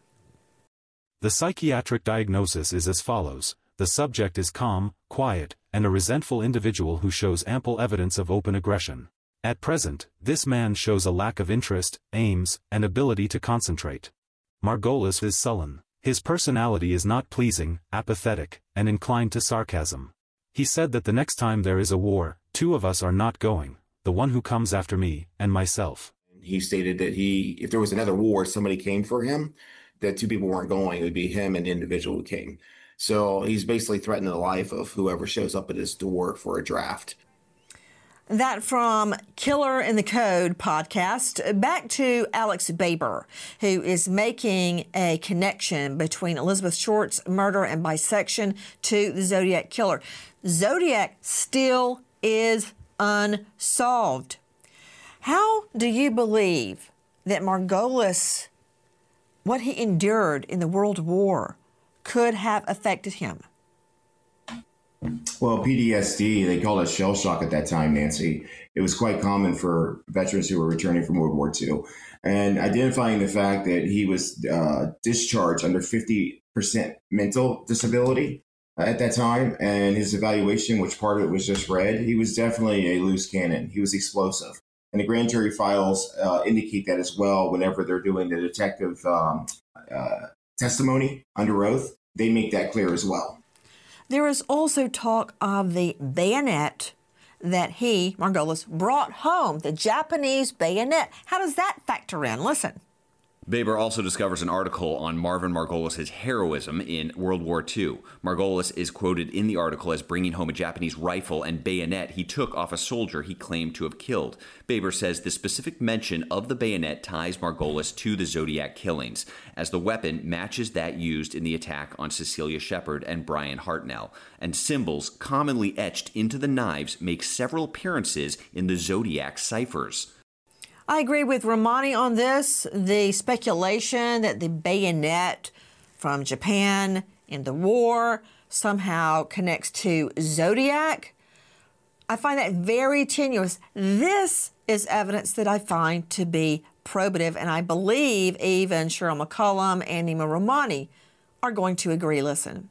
The psychiatric diagnosis is as follows. The subject is calm, quiet, and a resentful individual who shows ample evidence of open aggression. At present, this man shows a lack of interest, aims, and ability to concentrate. Margolis is sullen. His personality is not pleasing, apathetic, and inclined to sarcasm. He said that the next time there is a war, two of us are not going, the one who comes after me, and myself. He stated that if there was another war, somebody came for him, that two people weren't going, it would be him and the individual who came. So he's basically threatening the life of whoever shows up at his door for a draft. That from Killer in the Code podcast. Back to Alex Baber, who is making a connection between Elizabeth Short's murder and bisection to the Zodiac Killer. Zodiac still is unsolved. How do you believe that Margolis, what he endured in the World War, could have affected him? Well, PTSD, they called it shell shock at that time, Nancy. It was quite common for veterans who were returning from World War II. And identifying the fact that he was discharged under 50% mental disability at that time, and his evaluation, which part of it was just read, he was definitely a loose cannon. He was explosive. And the grand jury files indicate that as well whenever they're doing the detective testimony under oath. They make that clear as well. There is also talk of the bayonet that he, Margolis, brought home, the Japanese bayonet. How does that factor in? Listen. Baber also discovers an article on Marvin Margolis' heroism in World War II. Margolis is quoted in the article as bringing home a Japanese rifle and bayonet he took off a soldier he claimed to have killed. Baber says the specific mention of the bayonet ties Margolis to the Zodiac killings, as the weapon matches that used in the attack on Cecilia Shepard and Brian Hartnell, and symbols commonly etched into the knives make several appearances in the Zodiac ciphers. I agree with Romani on this. The speculation that the bayonet from Japan in the war somehow connects to Zodiac, I find that very tenuous. This is evidence that I find to be probative, and I believe even Cheryl McCollum and Nima Romani are going to agree. Listen.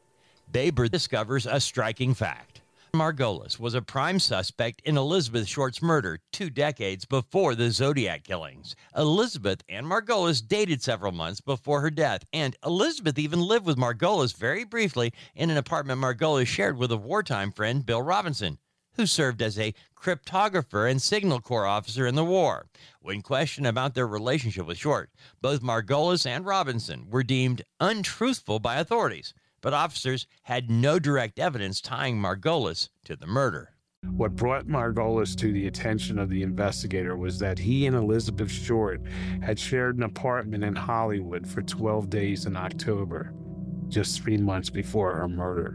Baber discovers a striking fact. Margolis was a prime suspect in Elizabeth Short's murder 2 decades before the Zodiac killings. Elizabeth and Margolis dated several months before her death, and Elizabeth even lived with Margolis very briefly in an apartment Margolis shared with a wartime friend, Bill Robinson, who served as a cryptographer and Signal Corps officer in the war. When questioned about their relationship with Short, both Margolis and Robinson were deemed untruthful by authorities, but officers had no direct evidence tying Margolis to the murder. What brought Margolis to the attention of the investigator was that he and Elizabeth Short had shared an apartment in Hollywood for 12 days in October, just 3 months before her murder.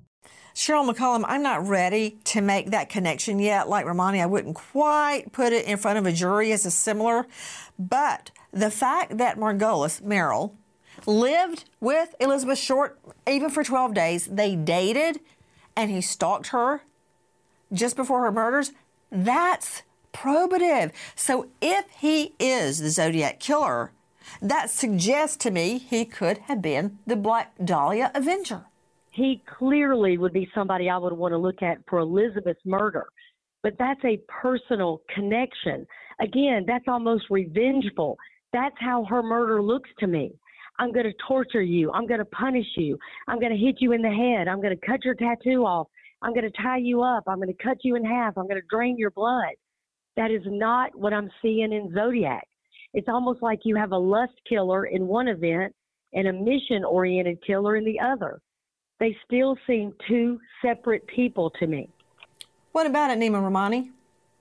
Cheryl McCollum, I'm not ready to make that connection yet. Like Romani, I wouldn't quite put it in front of a jury as a similar. But the fact that Margolis, Merrill, lived with Elizabeth Short even for 12 days, they dated, and he stalked her just before her murders, that's probative. So if he is the Zodiac Killer, that suggests to me he could have been the Black Dahlia Avenger. He clearly would be somebody I would want to look at for Elizabeth's murder. But that's a personal connection. Again, that's almost revengeful. That's how her murder looks to me. I'm going to torture you. I'm going to punish you. I'm going to hit you in the head. I'm going to cut your tattoo off. I'm going to tie you up. I'm going to cut you in half. I'm going to drain your blood. That is not what I'm seeing in Zodiac. It's almost like you have a lust killer in one event and a mission-oriented killer in the other. They still seem two separate people to me. What about it, Nima Rahmani?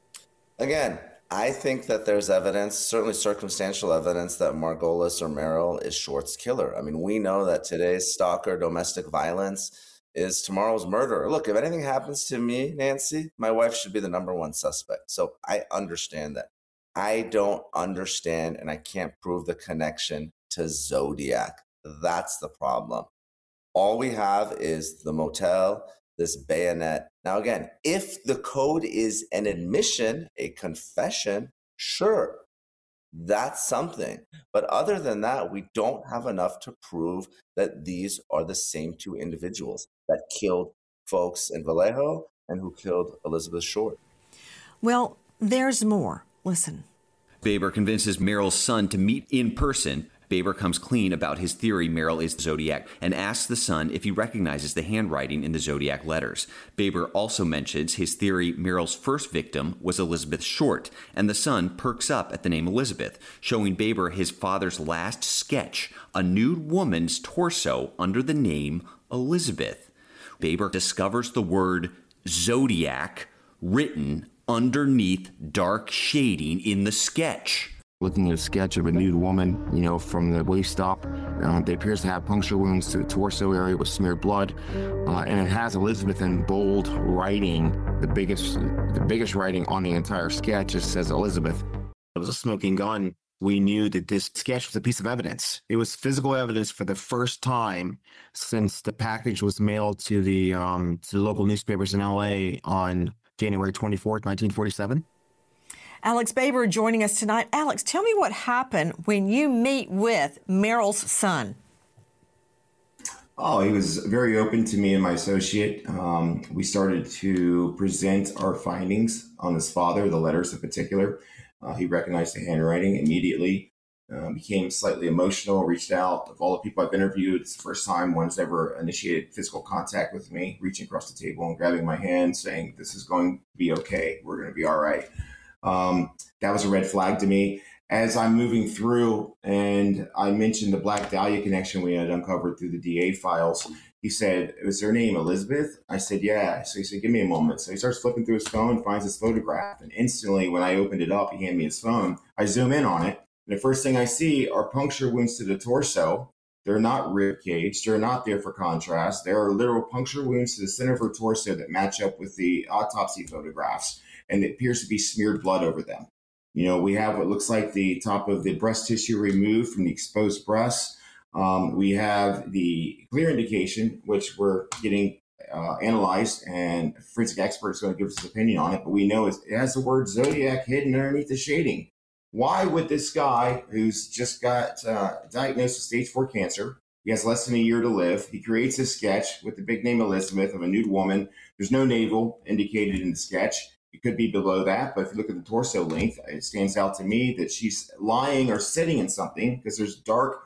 Again, I think that there's evidence, certainly circumstantial evidence, that Margolis or Merrill is Short's killer. I mean, we know that today's stalker domestic violence is tomorrow's murderer. Look, if anything happens to me, Nancy, my wife should be the number one suspect. So I understand that. I don't understand, and I can't prove the connection to Zodiac. That's the problem. All we have is the motel, this bayonet. Now, again, if the code is an admission, a confession, sure, that's something. But other than that, we don't have enough to prove that these are the same two individuals that killed folks in Vallejo and who killed Elizabeth Short. Well, there's more. Listen. Baber convinces Merrill's son to meet in person. Baber comes clean about his theory Merrill is the Zodiac and asks the son if he recognizes the handwriting in the Zodiac letters. Baber also mentions his theory Merrill's first victim was Elizabeth Short, and the son perks up at the name Elizabeth, showing Baber his father's last sketch, a nude woman's torso under the name Elizabeth. Baber discovers the word Zodiac written underneath dark shading in the sketch. Looking at a sketch of a nude woman, from the waist up, they appears to have puncture wounds to the torso area with smeared blood, and it has Elizabeth in bold writing. The biggest writing on the entire sketch just says Elizabeth. It was a smoking gun. We knew that this sketch was a piece of evidence. It was physical evidence for the first time since the package was mailed to the local newspapers in LA on January 24th, 1947. Alex Baber joining us tonight. Alex, tell me what happened when you meet with Merrill's son. Oh, he was very open to me and my associate. We started to present our findings on his father, the letters in particular. He recognized the handwriting immediately, became slightly emotional, reached out. Of all the people I've interviewed, it's the first time one's ever initiated physical contact with me, reaching across the table and grabbing my hand, saying, "This is going to be okay. We're going to be all right." That was a red flag to me. As I'm moving through, and I mentioned the Black Dahlia connection we had uncovered through the DA files, he said, "Was her name Elizabeth?" I said, "Yeah." So he said, "Give me a moment." So he starts flipping through his phone, finds his photograph, and instantly when I opened it up, he handed me his phone. I zoom in on it, and the first thing I see are puncture wounds to the torso. They're not rib cage. They're not there for contrast. There are literal puncture wounds to the center of her torso that match up with the autopsy photographs, and it appears to be smeared blood over them. We have what looks like the top of the breast tissue removed from the exposed breast. We have the clear indication, which we're getting analyzed, and a forensic expert is going to give us his opinion on it, but we know it has the word Zodiac hidden underneath the shading. Why would this guy, who's just got diagnosed with stage 4 cancer, he has less than a year to live, he creates a sketch with the big name Elizabeth of a nude woman. There's no navel indicated in the sketch. It could be below that, but if you look at the torso length, it stands out to me that she's lying or sitting in something because there's dark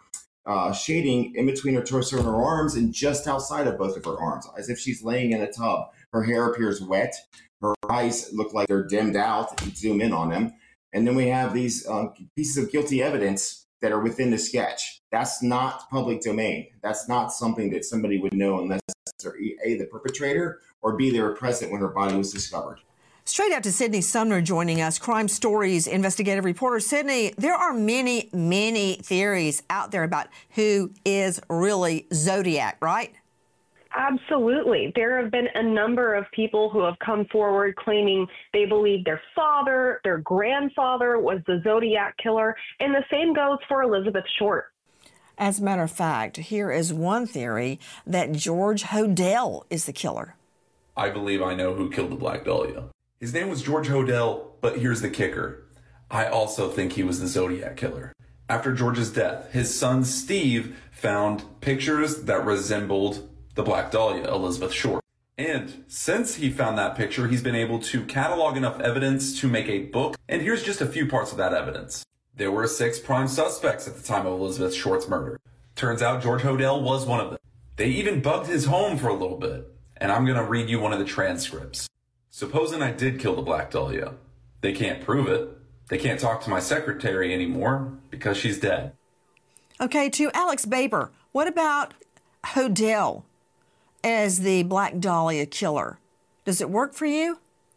shading in between her torso and her arms and just outside of both of her arms, as if she's laying in a tub. Her hair appears wet. Her eyes look like they're dimmed out if you zoom in on them. And then we have these pieces of guilty evidence that are within the sketch. That's not public domain. That's not something that somebody would know unless they're A, the perpetrator, or B, they were present when her body was discovered. Straight out to Sydney Sumner joining us, Crime Stories investigative reporter. Sydney, there are many, many theories out there about who is really Zodiac, right? Absolutely. There have been a number of people who have come forward claiming they believe their father, their grandfather was the Zodiac killer, and the same goes for Elizabeth Short. As a matter of fact, here is one theory that George Hodel is the killer. I believe I know who killed the Black Dahlia. His name was George Hodel, but here's the kicker. I also think he was the Zodiac killer. After George's death, his son Steve found pictures that resembled the Black Dahlia, Elizabeth Short. And since he found that picture, he's been able to catalog enough evidence to make a book. And here's just a few parts of that evidence. There were 6 prime suspects at the time of Elizabeth Short's murder. Turns out George Hodel was one of them. They even bugged his home for a little bit, and I'm going to read you one of the transcripts. Supposing I did kill the Black Dahlia. They can't prove it. They can't talk to my secretary anymore because she's dead. Okay, to Alex Baber, what about Hodel as the Black Dahlia killer? Does it work for you?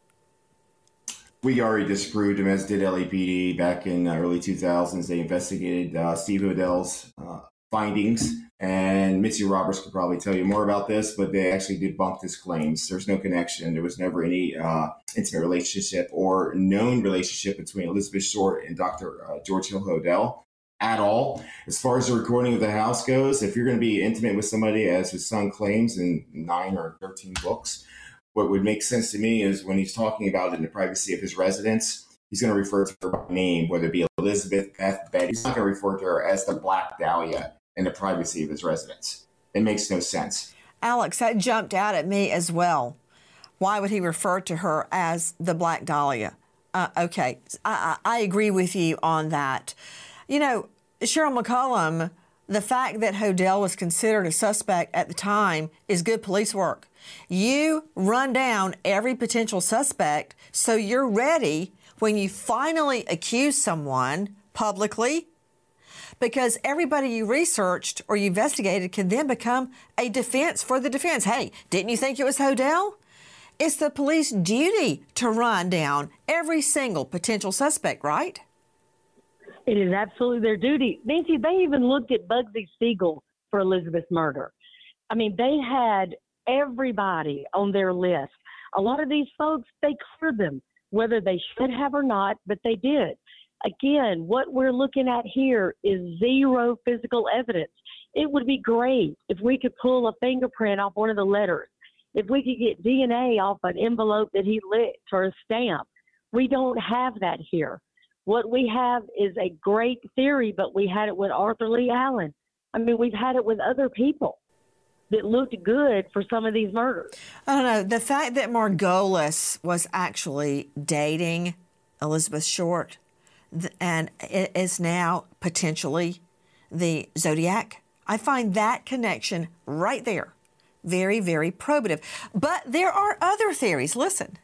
We already disproved him, as did LAPD back in early 2000s. They investigated Steve Hodel's findings, and Mitzi Roberts could probably tell you more about this, but they actually debunked his claims. There's no connection. There was never any intimate relationship or known relationship between Elizabeth Short and Dr. George Hill Hodel at all. As far as the recording of the house goes, if you're going to be intimate with somebody, as his son claims in 9 or 13 books, what would make sense to me is when he's talking about it in the privacy of his residence, he's going to refer to her by name, whether it be Elizabeth, Beth, Betty. He's not going to refer to her as the Black Dahlia in the privacy of his residence. It makes no sense. Alex, that jumped out at me as well. Why would he refer to her as the Black Dahlia? Okay, I agree with you on that. You know, Cheryl McCollum, the fact that Hodel was considered a suspect at the time is good police work. You run down every potential suspect so you're ready when you finally accuse someone publicly, because everybody you researched or you investigated can then become a defense for the defense. Hey, didn't you think it was Hodel? It's the police duty to run down every single potential suspect, right? It is absolutely their duty. Nancy, they even looked at Bugsy Siegel for Elizabeth's murder. I mean, they had everybody on their list. A lot of these folks, they cleared them, whether they should have or not, but they did. Again, what we're looking at here is zero physical evidence. It would be great if we could pull a fingerprint off one of the letters, if we could get DNA off an envelope that he licked or a stamp. We don't have that here. What we have is a great theory, but we had it with Arthur Lee Allen. I mean, we've had it with other people that looked good for some of these murders. I don't know. The fact that Margolis was actually dating Elizabeth Short and is now potentially the Zodiac, I find that connection right there very, very probative. But there are other theories. Listen.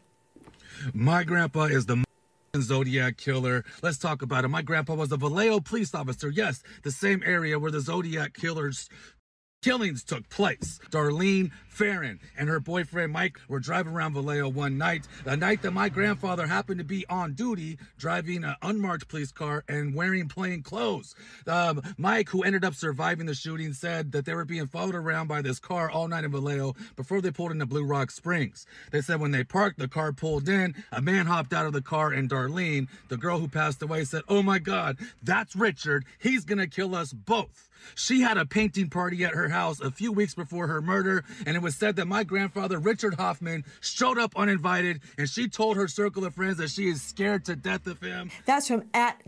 My grandpa is the Zodiac killer. Let's talk about it. My grandpa was a Vallejo police officer. Yes, the same area where the Zodiac killer's killings took place. Darlene Farron and her boyfriend Mike were driving around Vallejo one night, the night that my grandfather happened to be on duty, driving an unmarked police car and wearing plain clothes. Mike, who ended up surviving the shooting, said that they were being followed around by this car all night in Vallejo before they pulled into Blue Rock Springs. They said when they parked, the car pulled in, a man hopped out of the car, and Darlene, the girl who passed away, said, "Oh my God, that's Richard. He's gonna kill us both." She had a painting party at her house a few weeks before her murder, and it was said that my grandfather, Richard Hoffman, showed up uninvited, and she told her circle of friends that she is scared to death of him. That's from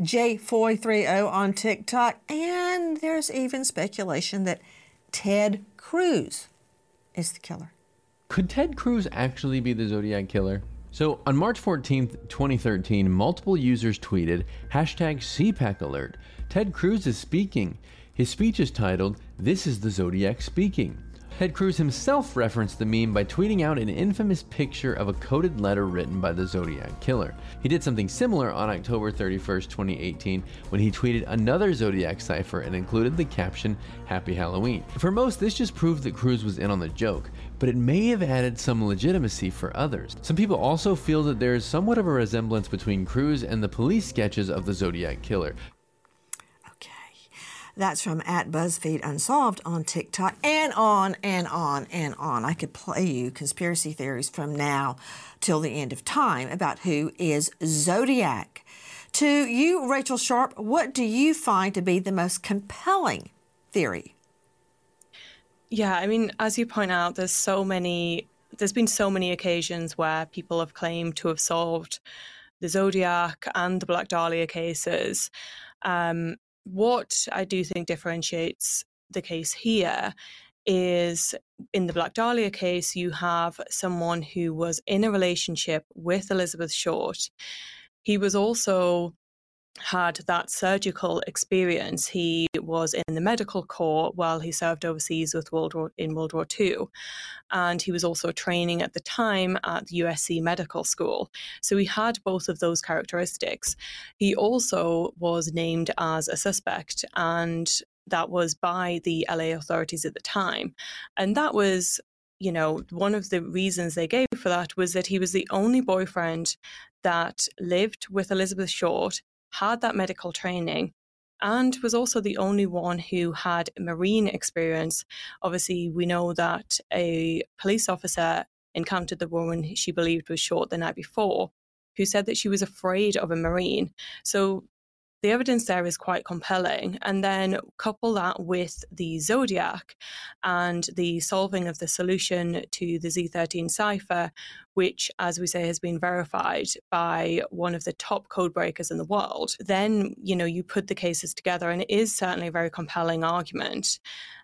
@JFoy30 on TikTok, and there's even speculation that Ted Cruz is the killer. Could Ted Cruz actually be the Zodiac killer? So on March 14th, 2013, multiple users tweeted #CPAC alert. Ted Cruz is speaking. His speech is titled, "This is the Zodiac Speaking." Ted Cruz himself referenced the meme by tweeting out an infamous picture of a coded letter written by the Zodiac killer. He did something similar on October 31st, 2018, when he tweeted another Zodiac cipher and included the caption, "Happy Halloween." For most, this just proved that Cruz was in on the joke, but it may have added some legitimacy for others. Some people also feel that there is somewhat of a resemblance between Cruz and the police sketches of the Zodiac killer. That's from @BuzzFeed Unsolved on TikTok, and on and on and on. I could play you conspiracy theories from now till the end of time about who is Zodiac. To you, Rachel Sharp, what do you find to be the most compelling theory? Yeah, I mean, as you point out, there's been so many occasions where people have claimed to have solved the Zodiac and the Black Dahlia cases. What I do think differentiates the case here is in the Black Dahlia case, you have someone who was in a relationship with Elizabeth Short. He was also had that surgical experience. He was in the medical corps while he served overseas in World War II. And he was also training at the time at the USC Medical School. So he had both of those characteristics. He also was named as a suspect, and that was by the LA authorities at the time. And that was, one of the reasons they gave for that was that he was the only boyfriend that lived with Elizabeth Short, had that medical training, and was also the only one who had Marine experience. Obviously, we know that a police officer encountered the woman she believed was Short the night before, who said that she was afraid of a Marine. So the evidence there is quite compelling. And then couple that with the Zodiac and the solving of the solution to the Z13 cipher, which, as we say, has been verified by one of the top code breakers in the world, then, you put the cases together, and it is certainly a very compelling argument.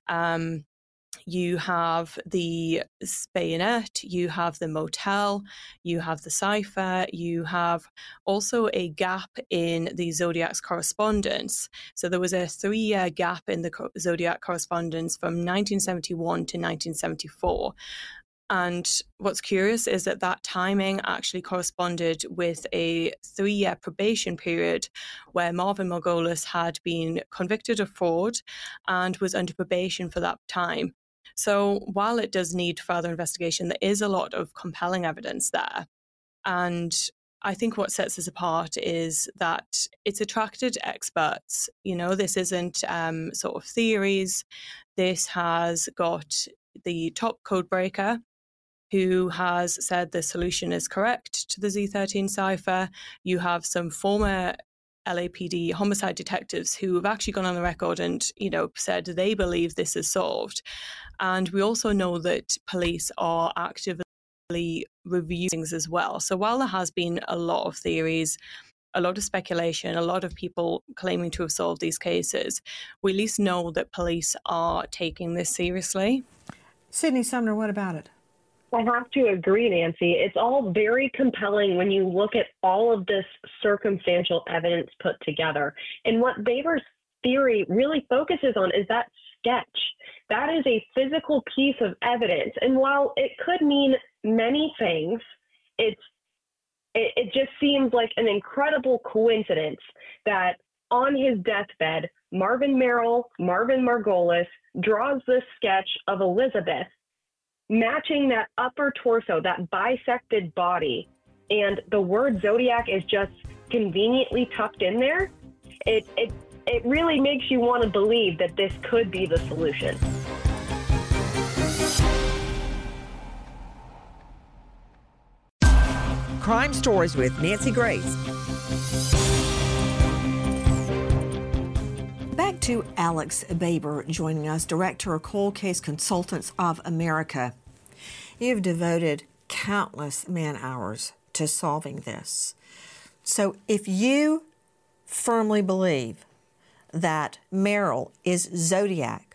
You have the bayonet, you have the motel, you have the cipher, you have also a gap in the Zodiac's correspondence. So there was a 3-year gap in the Zodiac correspondence from 1971 to 1974. And what's curious is that timing actually corresponded with a 3-year probation period where Marvin Margolis had been convicted of fraud and was under probation for that time. So while it does need further investigation, there is a lot of compelling evidence there. And I think what sets this apart is that it's attracted experts. This isn't sort of theories. This has got the top code breaker who has said the solution is correct to the Z13 cipher. You have some former LAPD homicide detectives who have actually gone on the record and, said they believe this is solved. And we also know that police are actively reviewing things as well. So while there has been a lot of theories, a lot of speculation, a lot of people claiming to have solved these cases, we at least know that police are taking this seriously. Sydney Sumner, what about it? I have to agree, Nancy. It's all very compelling when you look at all of this circumstantial evidence put together. And what Baber's theory really focuses on is that sketch. That is a physical piece of evidence. And while it could mean many things, it just seems like an incredible coincidence that on his deathbed, Marvin Margolis draws this sketch of Elizabeth, matching that upper torso, that bisected body, and the word Zodiac is just conveniently tucked in there. It really makes you want to believe that this could be the solution. Crime Stories with Nancy Grace. Back to Alex Baber joining us, Director of Cold Case Consultants of America. You've devoted countless man-hours to solving this. So if you firmly believe that Merrill is Zodiac,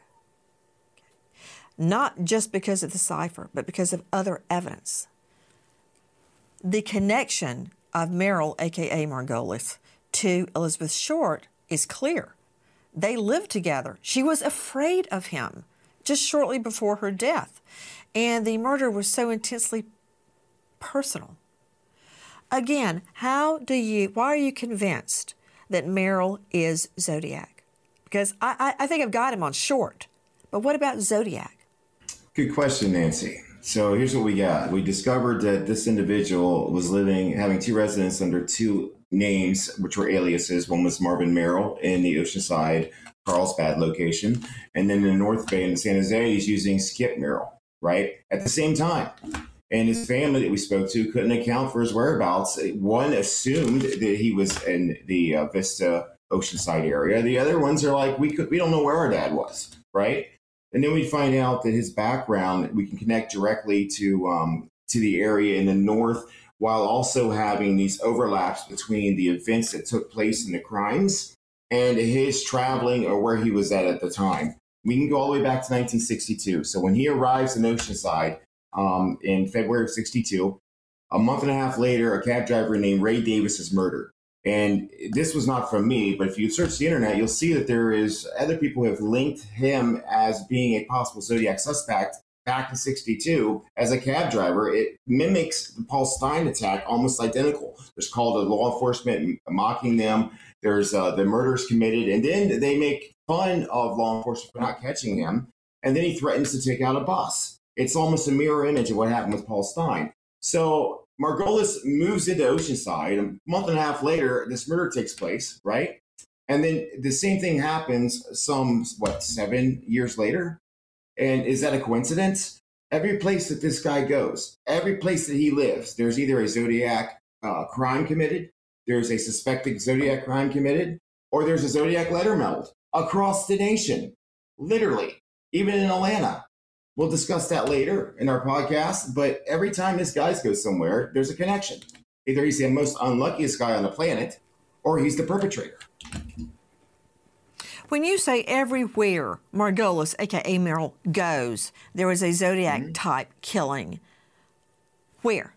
not just because of the cipher, but because of other evidence, the connection of Merrill, a.k.a. Margolis, to Elizabeth Short is clear. They lived together. She was afraid of him just shortly before her death. And the murder was so intensely personal. Again, why are you convinced that Merrill is Zodiac? Because I think I've got him on Short. But what about Zodiac? Good question, Nancy. So here's what we got. We discovered that this individual was having two residents under two names, which were aliases. One was Marvin Merrill in the Oceanside, Carlsbad location. And then in the North Bay in San Jose, he's using Skip Merrill, right? At the same time. And his family that we spoke to couldn't account for his whereabouts. One assumed that he was in the Vista Oceanside area. The other ones are like, we don't know where our dad was, right? And then we find out that his background, we can connect directly to the area in the north, while also having these overlaps between the events that took place in the crimes and his traveling or where he was at the time. We can go all the way back to 1962. So when he arrives in Oceanside in February of 62, a month and a half later, a cab driver named Ray Davis is murdered. And this was not from me, but if you search the internet, you'll see that there is other people who have linked him as being a possible Zodiac suspect back in 62 as a cab driver. It mimics the Paul Stine attack, almost identical. There's called a law enforcement mocking them. There's the murders committed, and then they make fun of law enforcement for not catching him. And then he threatens to take out a bus. It's almost a mirror image of what happened with Paul Stine. So Margolis moves into Oceanside. A month and a half later, this murder takes place, right? And then the same thing happens 7 years later? And is that a coincidence? Every place that this guy goes, every place that he lives, there's either a Zodiac crime committed, there's a suspected Zodiac crime committed, or there's a Zodiac letter mailed across the nation, literally, even in Atlanta. We'll discuss that later in our podcast, but every time this guy goes somewhere, there's a connection. Either he's the most unluckiest guy on the planet, or he's the perpetrator. When you say everywhere Margolis, a.k.a. Merrill, goes, there is a Zodiac-type killing, where?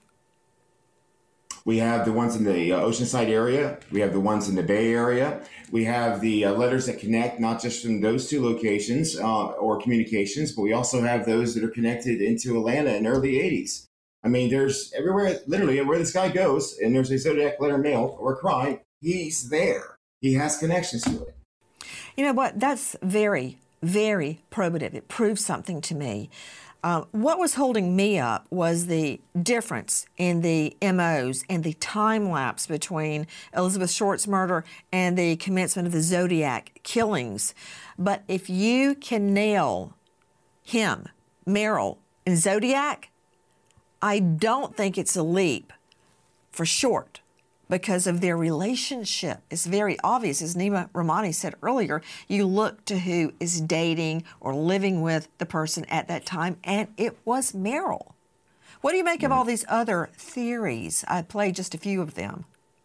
We have the ones in the Oceanside area. We have the ones in the Bay Area. We have the letters that connect not just from those two locations or communications, but we also have those that are connected into Atlanta in the early 80s. I mean, there's everywhere, literally everywhere this guy goes, and there's a Zodiac letter mailed or crime, he's there. He has connections to it. You know what? That's very, very probative. It proves something to me. What was holding me up was the difference in the MOs and the time lapse between Elizabeth Short's murder and the commencement of the Zodiac killings. But if you can nail him, Merrill, and Zodiac, I don't think it's a leap for Short because of their relationship. It's very obvious. As Nima Rahmani said earlier, you look to who is dating or living with the person at that time, and it was Merrill. What do you make of all these other theories? I played just a few of them.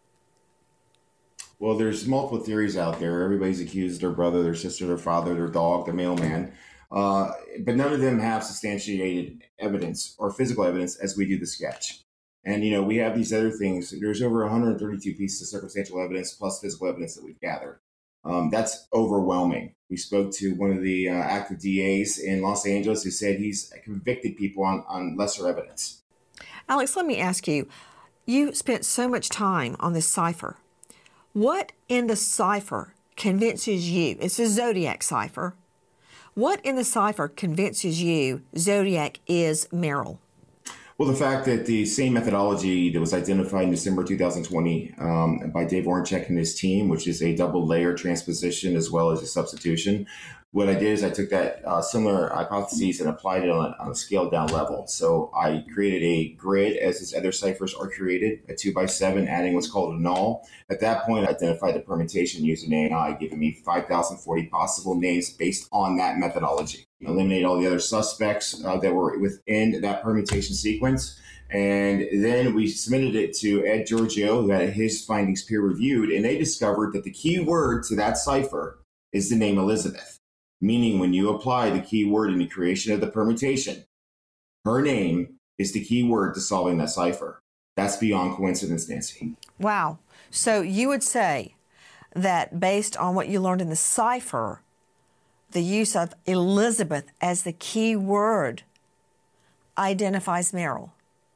Well, there's multiple theories out there. Everybody's accused their brother, their sister, their father, their dog, the mailman. But none of them have substantiated evidence or physical evidence as we do the sketch. And, you know, we have these other things. There's over 132 pieces of circumstantial evidence plus physical evidence that we've gathered. That's overwhelming. We spoke to one of the active DAs in Los Angeles who said he's convicted people on lesser evidence. Alex, let me ask you, you spent so much time on this cipher. What in the cipher convinces you, it's a Zodiac cipher, what in the cipher convinces you Zodiac is Merrill? Well, the fact that the same methodology that was identified in December 2020 by Dave Orenchek and his team, which is a double layer transposition as well as a substitution, what I did is I took that similar hypotheses and applied it on a scaled down level. So I created a grid as his other ciphers are created, a 2x7, adding what's called a null. At that point, I identified the permutation using AI, giving me 5,040 possible names based on that methodology. Eliminate all the other suspects that were within that permutation sequence. And then we submitted it to Ed Giorgio, who had his findings peer reviewed, and they discovered that the key word to that cipher is the name Elizabeth. Meaning when you apply the key word in the creation of the permutation, her name is the key word to solving that cipher. That's beyond coincidence, Nancy. Wow. So you would say that based on what you learned in the cipher, the use of Elizabeth as the key word identifies Merrill.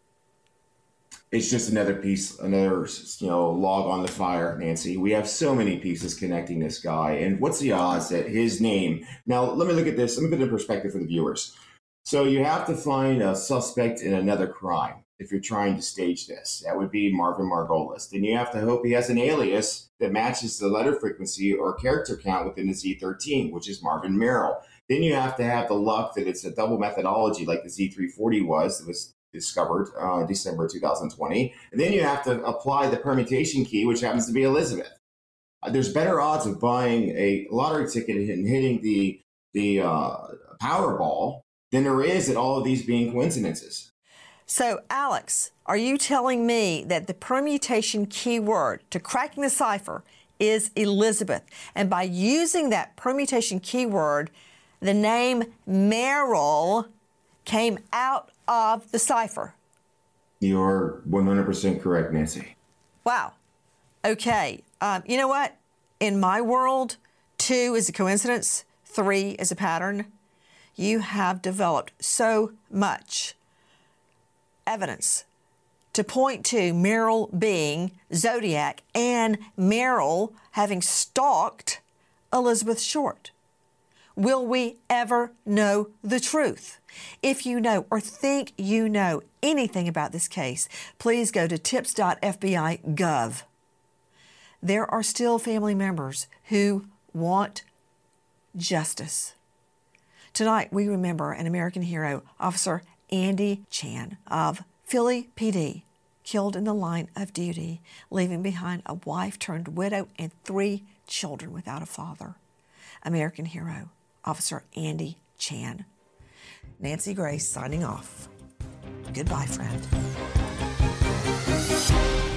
It's just another piece, another log on the fire, Nancy. We have so many pieces connecting this guy. And what's the odds that his name... Now, let me look at this. Let me put it in perspective for the viewers. So you have to find a suspect in another crime if you're trying to stage this. That would be Marvin Margolis. Then you have to hope he has an alias that matches the letter frequency or character count within the Z13, which is Marvin Merrill. Then you have to have the luck that it's a double methodology like the Z340 was. It was discovered December 2020. And then you have to apply the permutation key, which happens to be Elizabeth. There's better odds of buying a lottery ticket and hitting the Powerball than there is at all of these being coincidences. So, Alex, are you telling me that the permutation keyword to cracking the cipher is Elizabeth? And by using that permutation keyword, the name Merrill came out of the cipher? You're 100% correct, Nancy. Wow. Okay, you know what? In my world, 2 is a coincidence, 3 is a pattern. You have developed so much evidence to point to Merrill being Zodiac and Merrill having stalked Elizabeth Short. Will we ever know the truth? If you know or think you know anything about this case, please go to tips.fbi.gov. There are still family members who want justice. Tonight, we remember an American hero, Officer Andy Chan of Philly PD, killed in the line of duty, leaving behind a wife turned widow and 3 children without a father. American hero, Officer Andy Chan. Nancy Grace signing off. Goodbye, friend.